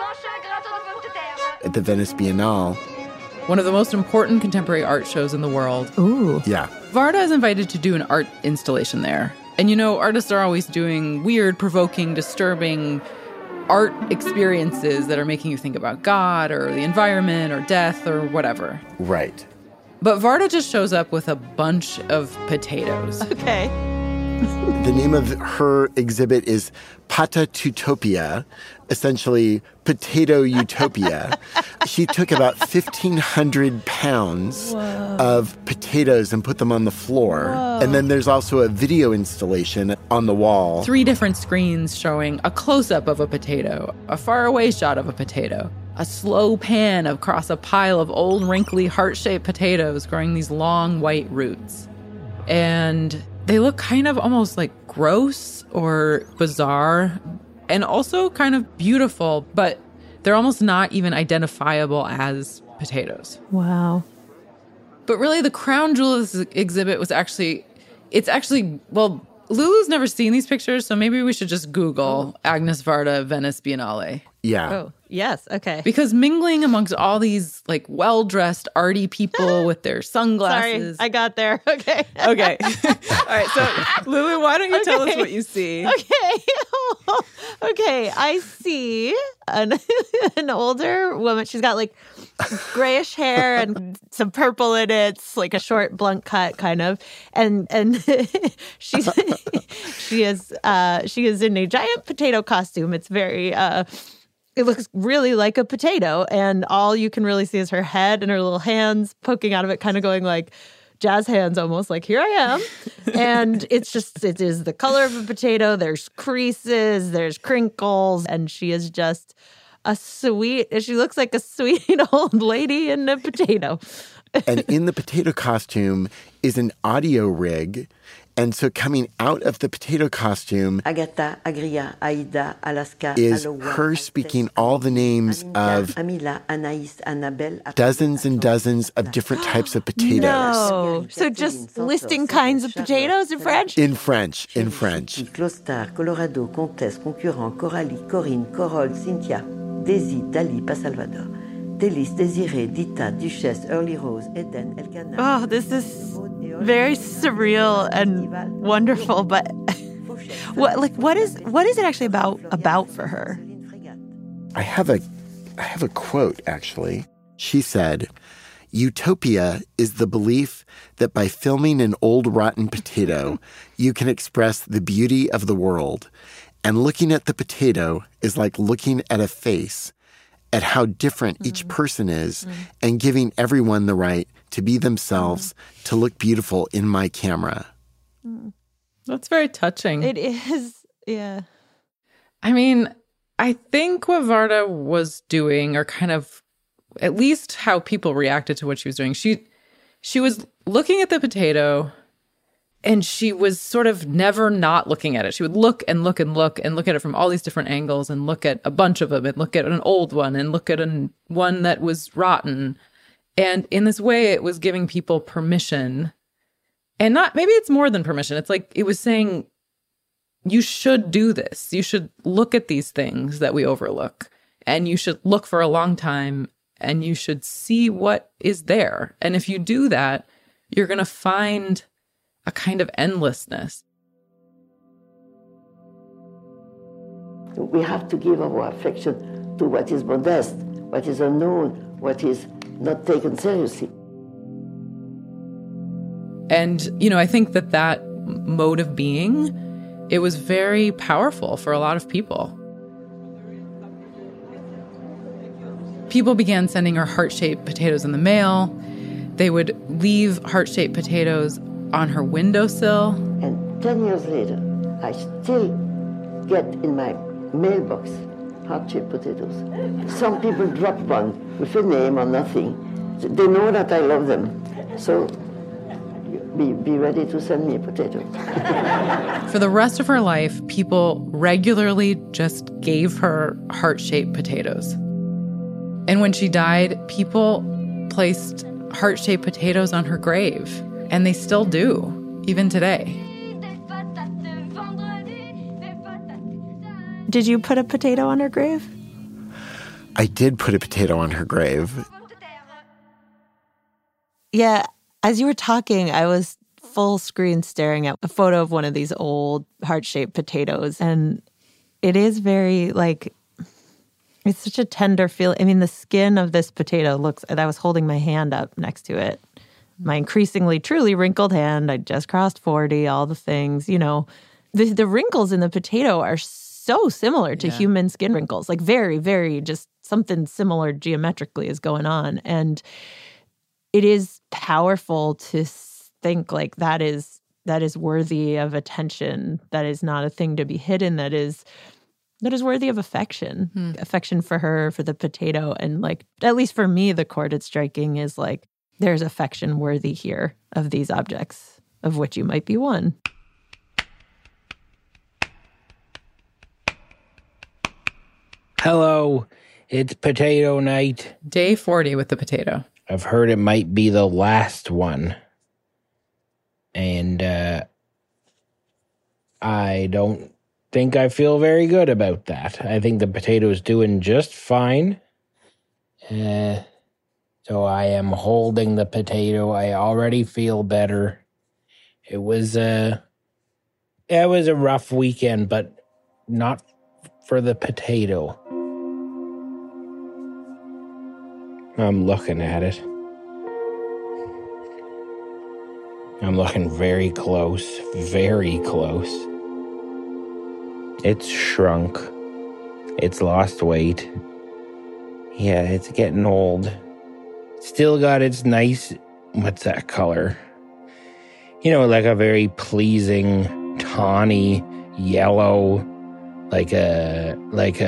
at the Venice Biennale, one of the most important contemporary art shows in the world. Ooh. Yeah. Varda is invited to do an art installation there. And you know, artists are always doing weird, provoking, disturbing art experiences that are making you think about God or the environment or death or whatever. Right. But Varda just shows up with a bunch of potatoes. Okay. The name of her exhibit is Patatutopia, essentially potato utopia. She took about 1,500 pounds of potatoes and put them on the floor. Whoa. And then there's also a video installation on the wall. 3 different screens showing a close-up of a potato, a far-away shot of a potato, a slow pan across a pile of old, wrinkly, heart-shaped potatoes growing these long, white roots. And they look kind of almost like gross or bizarre and also kind of beautiful, but they're almost not even identifiable as potatoes. Wow. But really, the crown jewel of this exhibit was well, Lulu's never seen these pictures, so maybe we should just Google Agnes Varda Venice Biennale. Yeah. Oh, yes. Okay. Because mingling amongst all these like well-dressed, arty people with their sunglasses. Sorry, I got there. Okay. Okay. All right. So, Lulu, why don't you tell us what you see? Okay. Okay. I see an older woman. She's got like grayish hair and some purple in it. It's like a short, blunt cut kind of. And she is in a giant potato costume. It's very it looks really like a potato, and all you can really see is her head and her little hands poking out of it, kind of going like jazz hands almost, like, here I am. And it is the color of a potato. There's creases, there's crinkles, and she is just she looks like a sweet old lady in a potato. And in the potato costume is an audio rig. And so coming out of the potato costume Agatha, Agria, Aida, Alaska, is Aloha, her speaking all the names of Amila, Anaïs, Annabelle, dozens and dozens of different types of potatoes. No. So just listing kinds of potatoes in French? In French. Clostar, Colorado, Comtesse, Concurrent, Coralie, Corinne, Corolle, Cynthia, Daisy, Dali, Pas Salvador, Délice, Désirée, Dita, Duchesse, Early Rose, Eden, Elkanah. Oh, this is very surreal and wonderful, but what is it actually about for her? I have a quote, actually. She said, "Utopia is the belief that by filming an old rotten potato, you can express the beauty of the world. And looking at the potato is like looking at a face, at how different each person is, and giving everyone the right to be themselves, to look beautiful in my camera." That's very touching. It is, yeah. I mean, I think what Varda was doing, or kind of at least how people reacted to what she was doing, she was looking at the potato, and she was sort of never not looking at it. She would look and look and look and look at it from all these different angles, and look at a bunch of them, and look at an old one, and look at one that was rotten. And in this way, it was giving people permission. And maybe it's more than permission. It's like it was saying, you should do this. You should look at these things that we overlook. And you should look for a long time. And you should see what is there. And if you do that, you're going to find a kind of endlessness. We have to give our affection to what is modest, what is unknown, what is not taken seriously. And, I think that mode of being, it was very powerful for a lot of people. People began sending her heart-shaped potatoes in the mail. They would leave heart-shaped potatoes on her windowsill. And 10 years later, I still get in my mailbox heart-shaped potatoes. Some people drop one with a name or nothing. They know that I love them. So be ready to send me a potato. For the rest of her life, people regularly just gave her heart-shaped potatoes. And when she died, people placed heart-shaped potatoes on her grave. And they still do, even today. Did you put a potato on her grave? I did put a potato on her grave. Yeah, as you were talking, I was full screen staring at a photo of one of these old heart-shaped potatoes. And it is very, it's such a tender feeling. I mean, the skin of this potato looks, I was holding my hand up next to it. My increasingly, truly wrinkled hand. I just crossed 40, all the things, The wrinkles in the potato are so similar to human skin wrinkles. Very, very, just something similar geometrically is going on. And it is powerful to think that is worthy of attention. That is not a thing to be hidden. That is worthy of affection. Affection for her, for the potato. And at least for me, the chord it's striking is there's affection worthy here of these objects, of which you might be one. Hello, it's potato night. Day 40 with the potato. I've heard it might be the last one. And I don't think I feel very good about that. I think the potato's doing just fine. So I am holding the potato. I already feel better. It was a rough weekend, but not for the potato. I'm looking at it. I'm looking very close, very close. It's shrunk. It's lost weight. Yeah, it's getting old. Still got its nice, what's that color? A very pleasing, tawny yellow, like a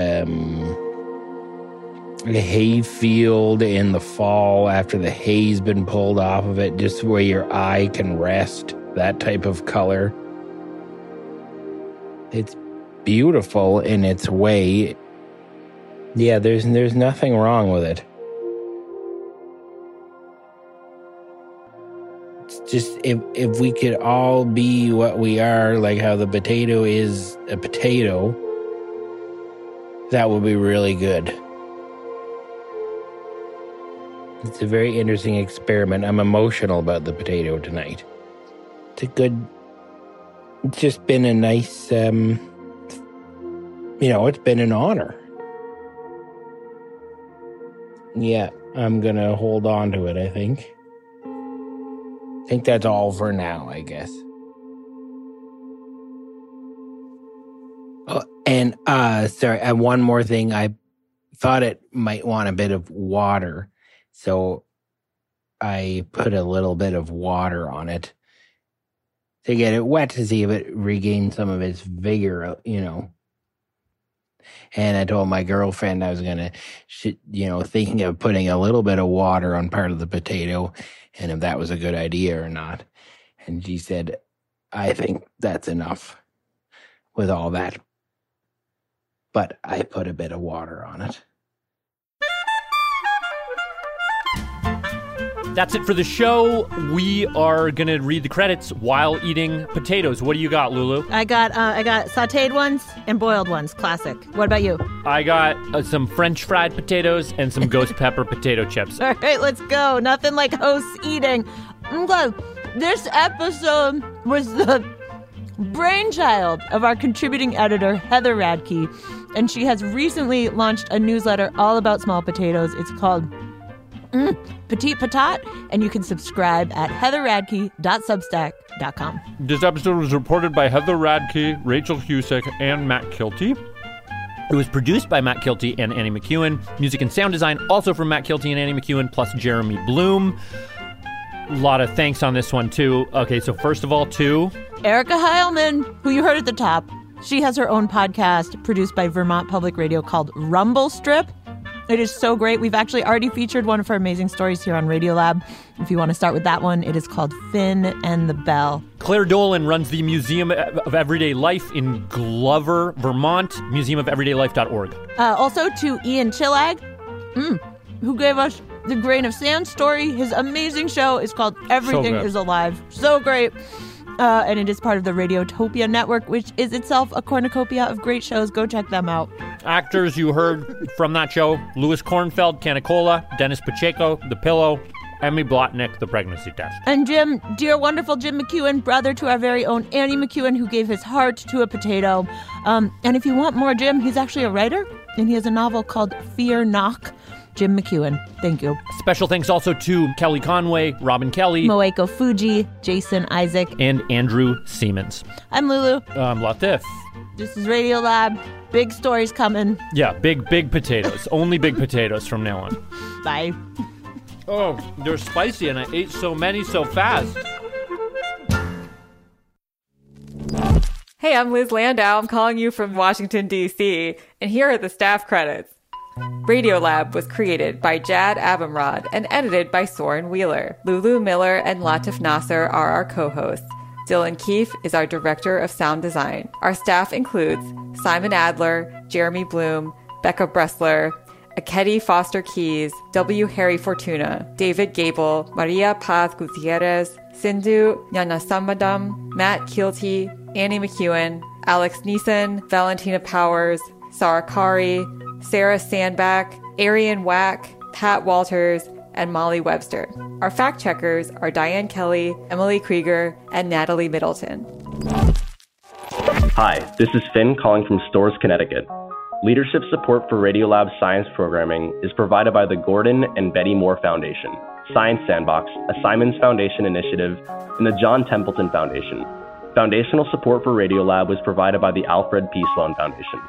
hay field in the fall after the hay's been pulled off of it, just where your eye can rest, that type of color. It's beautiful in its way. Yeah, there's nothing wrong with it. It's just if we could all be what we are, like how the potato is a potato, that would be really good. It's a very interesting experiment. I'm emotional about the potato tonight. It's just been a nice, it's been an honor. Yeah, I'm going to hold on to it, I think. I think that's all for now, I guess. Oh, and, sorry, and one more thing. I thought it might want a bit of water. So I put a little bit of water on it to get it wet to see if it regained some of its vigor, And I told my girlfriend I was going to, thinking of putting a little bit of water on part of the potato and if that was a good idea or not. And she said, I think that's enough with all that. But I put a bit of water on it. That's it for the show. We are going to read the credits while eating potatoes. What do you got, Lulu? I got sautéed ones and boiled ones. Classic. What about you? I got some French fried potatoes and some ghost pepper potato chips. All right, let's go. Nothing like hosts eating. Okay, this episode was the brainchild of our contributing editor, Heather Radke, and she has recently launched a newsletter all about small potatoes. It's called Petite Patat, and you can subscribe at heatherradke.substack.com. This episode was reported by Heather Radke, Rachel Husick, and Matt Kilty. It was produced by Matt Kilty and Annie McEwen. Music and sound design also from Matt Kilty and Annie McEwen, plus Jeremy Bloom. A lot of thanks on this one, too. Okay, so first of all, to Erica Heilman, who you heard at the top. She has her own podcast produced by Vermont Public Radio called Rumble Strip. It is so great. We've actually already featured one of her amazing stories here on Radiolab. If you want to start with that one, it is called Finn and the Bell. Claire Dolan runs the Museum of Everyday Life in Glover, Vermont, museumofeverydaylife.org. Also to Ian Chillag, who gave us the Grain of Sand story. His amazing show is called Everything is Alive. So great. And it is part of the Radiotopia Network, which is itself a cornucopia of great shows. Go check them out. Actors you heard from that show: Louis Kornfeld, Canicola, Dennis Pacheco, The Pillow, Emmy Blotnick, The Pregnancy Test. And Jim, dear wonderful Jim McEwen, brother to our very own Annie McEwen, who gave his heart to a potato. And if you want more Jim, he's actually a writer, and he has a novel called Fear Knock. Jim McEwen, thank you. Special thanks also to Kelly Conway, Robin Kelly, Moeko Fuji, Jason Isaac, and Andrew Siemens. I'm Lulu. I'm Latif. This is Radiolab. Big stories coming. Yeah, big potatoes. Only big potatoes from now on. Bye. Oh, they're spicy, and I ate so many so fast. Hey, I'm Liz Landau. I'm calling you from Washington, D.C., and here are the staff credits. Radiolab was created by Jad Abumrad and edited by Soren Wheeler. Lulu Miller and Latif Nasser are our co-hosts. Dylan Keefe is our director of sound design. Our staff includes Simon Adler, Jeremy Bloom, Becca Bressler, Akedi Foster Keys, W. Harry Fortuna, David Gable, Maria Paz Gutierrez, Sindhu Nyanasamadam, Matt Kilty, Annie McEwen, Alex Neeson, Valentina Powers, Sarah Kari, Sarah Sandback, Arian Wack, Pat Walters, and Molly Webster. Our fact checkers are Diane Kelly, Emily Krieger, and Natalie Middleton. Hi, this is Finn calling from Storrs, Connecticut. Leadership support for Radiolab's science programming is provided by the Gordon and Betty Moore Foundation, Science Sandbox, a Simons Foundation initiative, and the John Templeton Foundation. Foundational support for Radiolab was provided by the Alfred P. Sloan Foundation.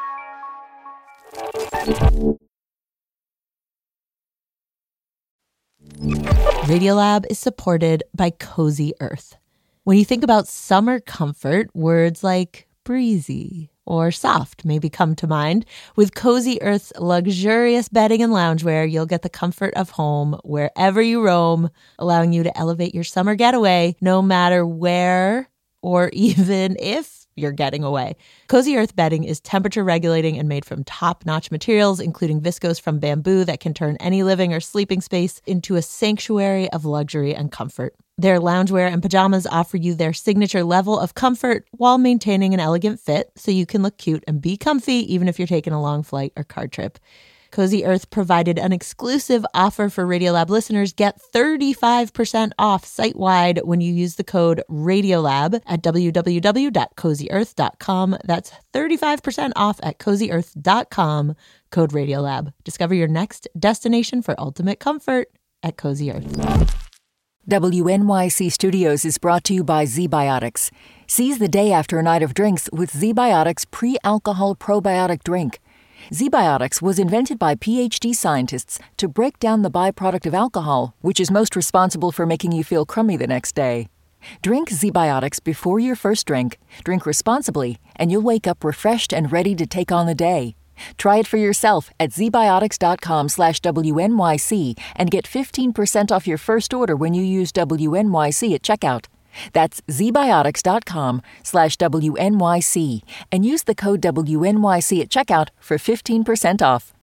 Radiolab is supported by Cozy Earth. When you think about summer comfort, words like breezy or soft maybe come to mind. With Cozy Earth's luxurious bedding and loungewear, you'll get the comfort of home wherever you roam, allowing you to elevate your summer getaway no matter where or even if you're getting away. Cozy Earth bedding is temperature regulating and made from top-notch materials, including viscose from bamboo that can turn any living or sleeping space into a sanctuary of luxury and comfort. Their loungewear and pajamas offer you their signature level of comfort while maintaining an elegant fit, so you can look cute and be comfy even if you're taking a long flight or car trip. Cozy Earth provided an exclusive offer for Radiolab listeners. Get 35% off site-wide when you use the code RADIOLAB at www.cozyearth.com. That's 35% off at cozyearth.com, code RADIOLAB. Discover your next destination for ultimate comfort at Cozy Earth. WNYC Studios is brought to you by ZBiotics. Seize the day after a night of drinks with ZBiotics pre-alcohol probiotic drink. ZBiotics was invented by PhD scientists to break down the byproduct of alcohol, which is most responsible for making you feel crummy the next day. Drink ZBiotics before your first drink, drink responsibly, and you'll wake up refreshed and ready to take on the day. Try it for yourself at zbiotics.com/WNYC and get 15% off your first order when you use WNYC at checkout. That's zbiotics.com/WNYC and use the code WNYC at checkout for 15% off.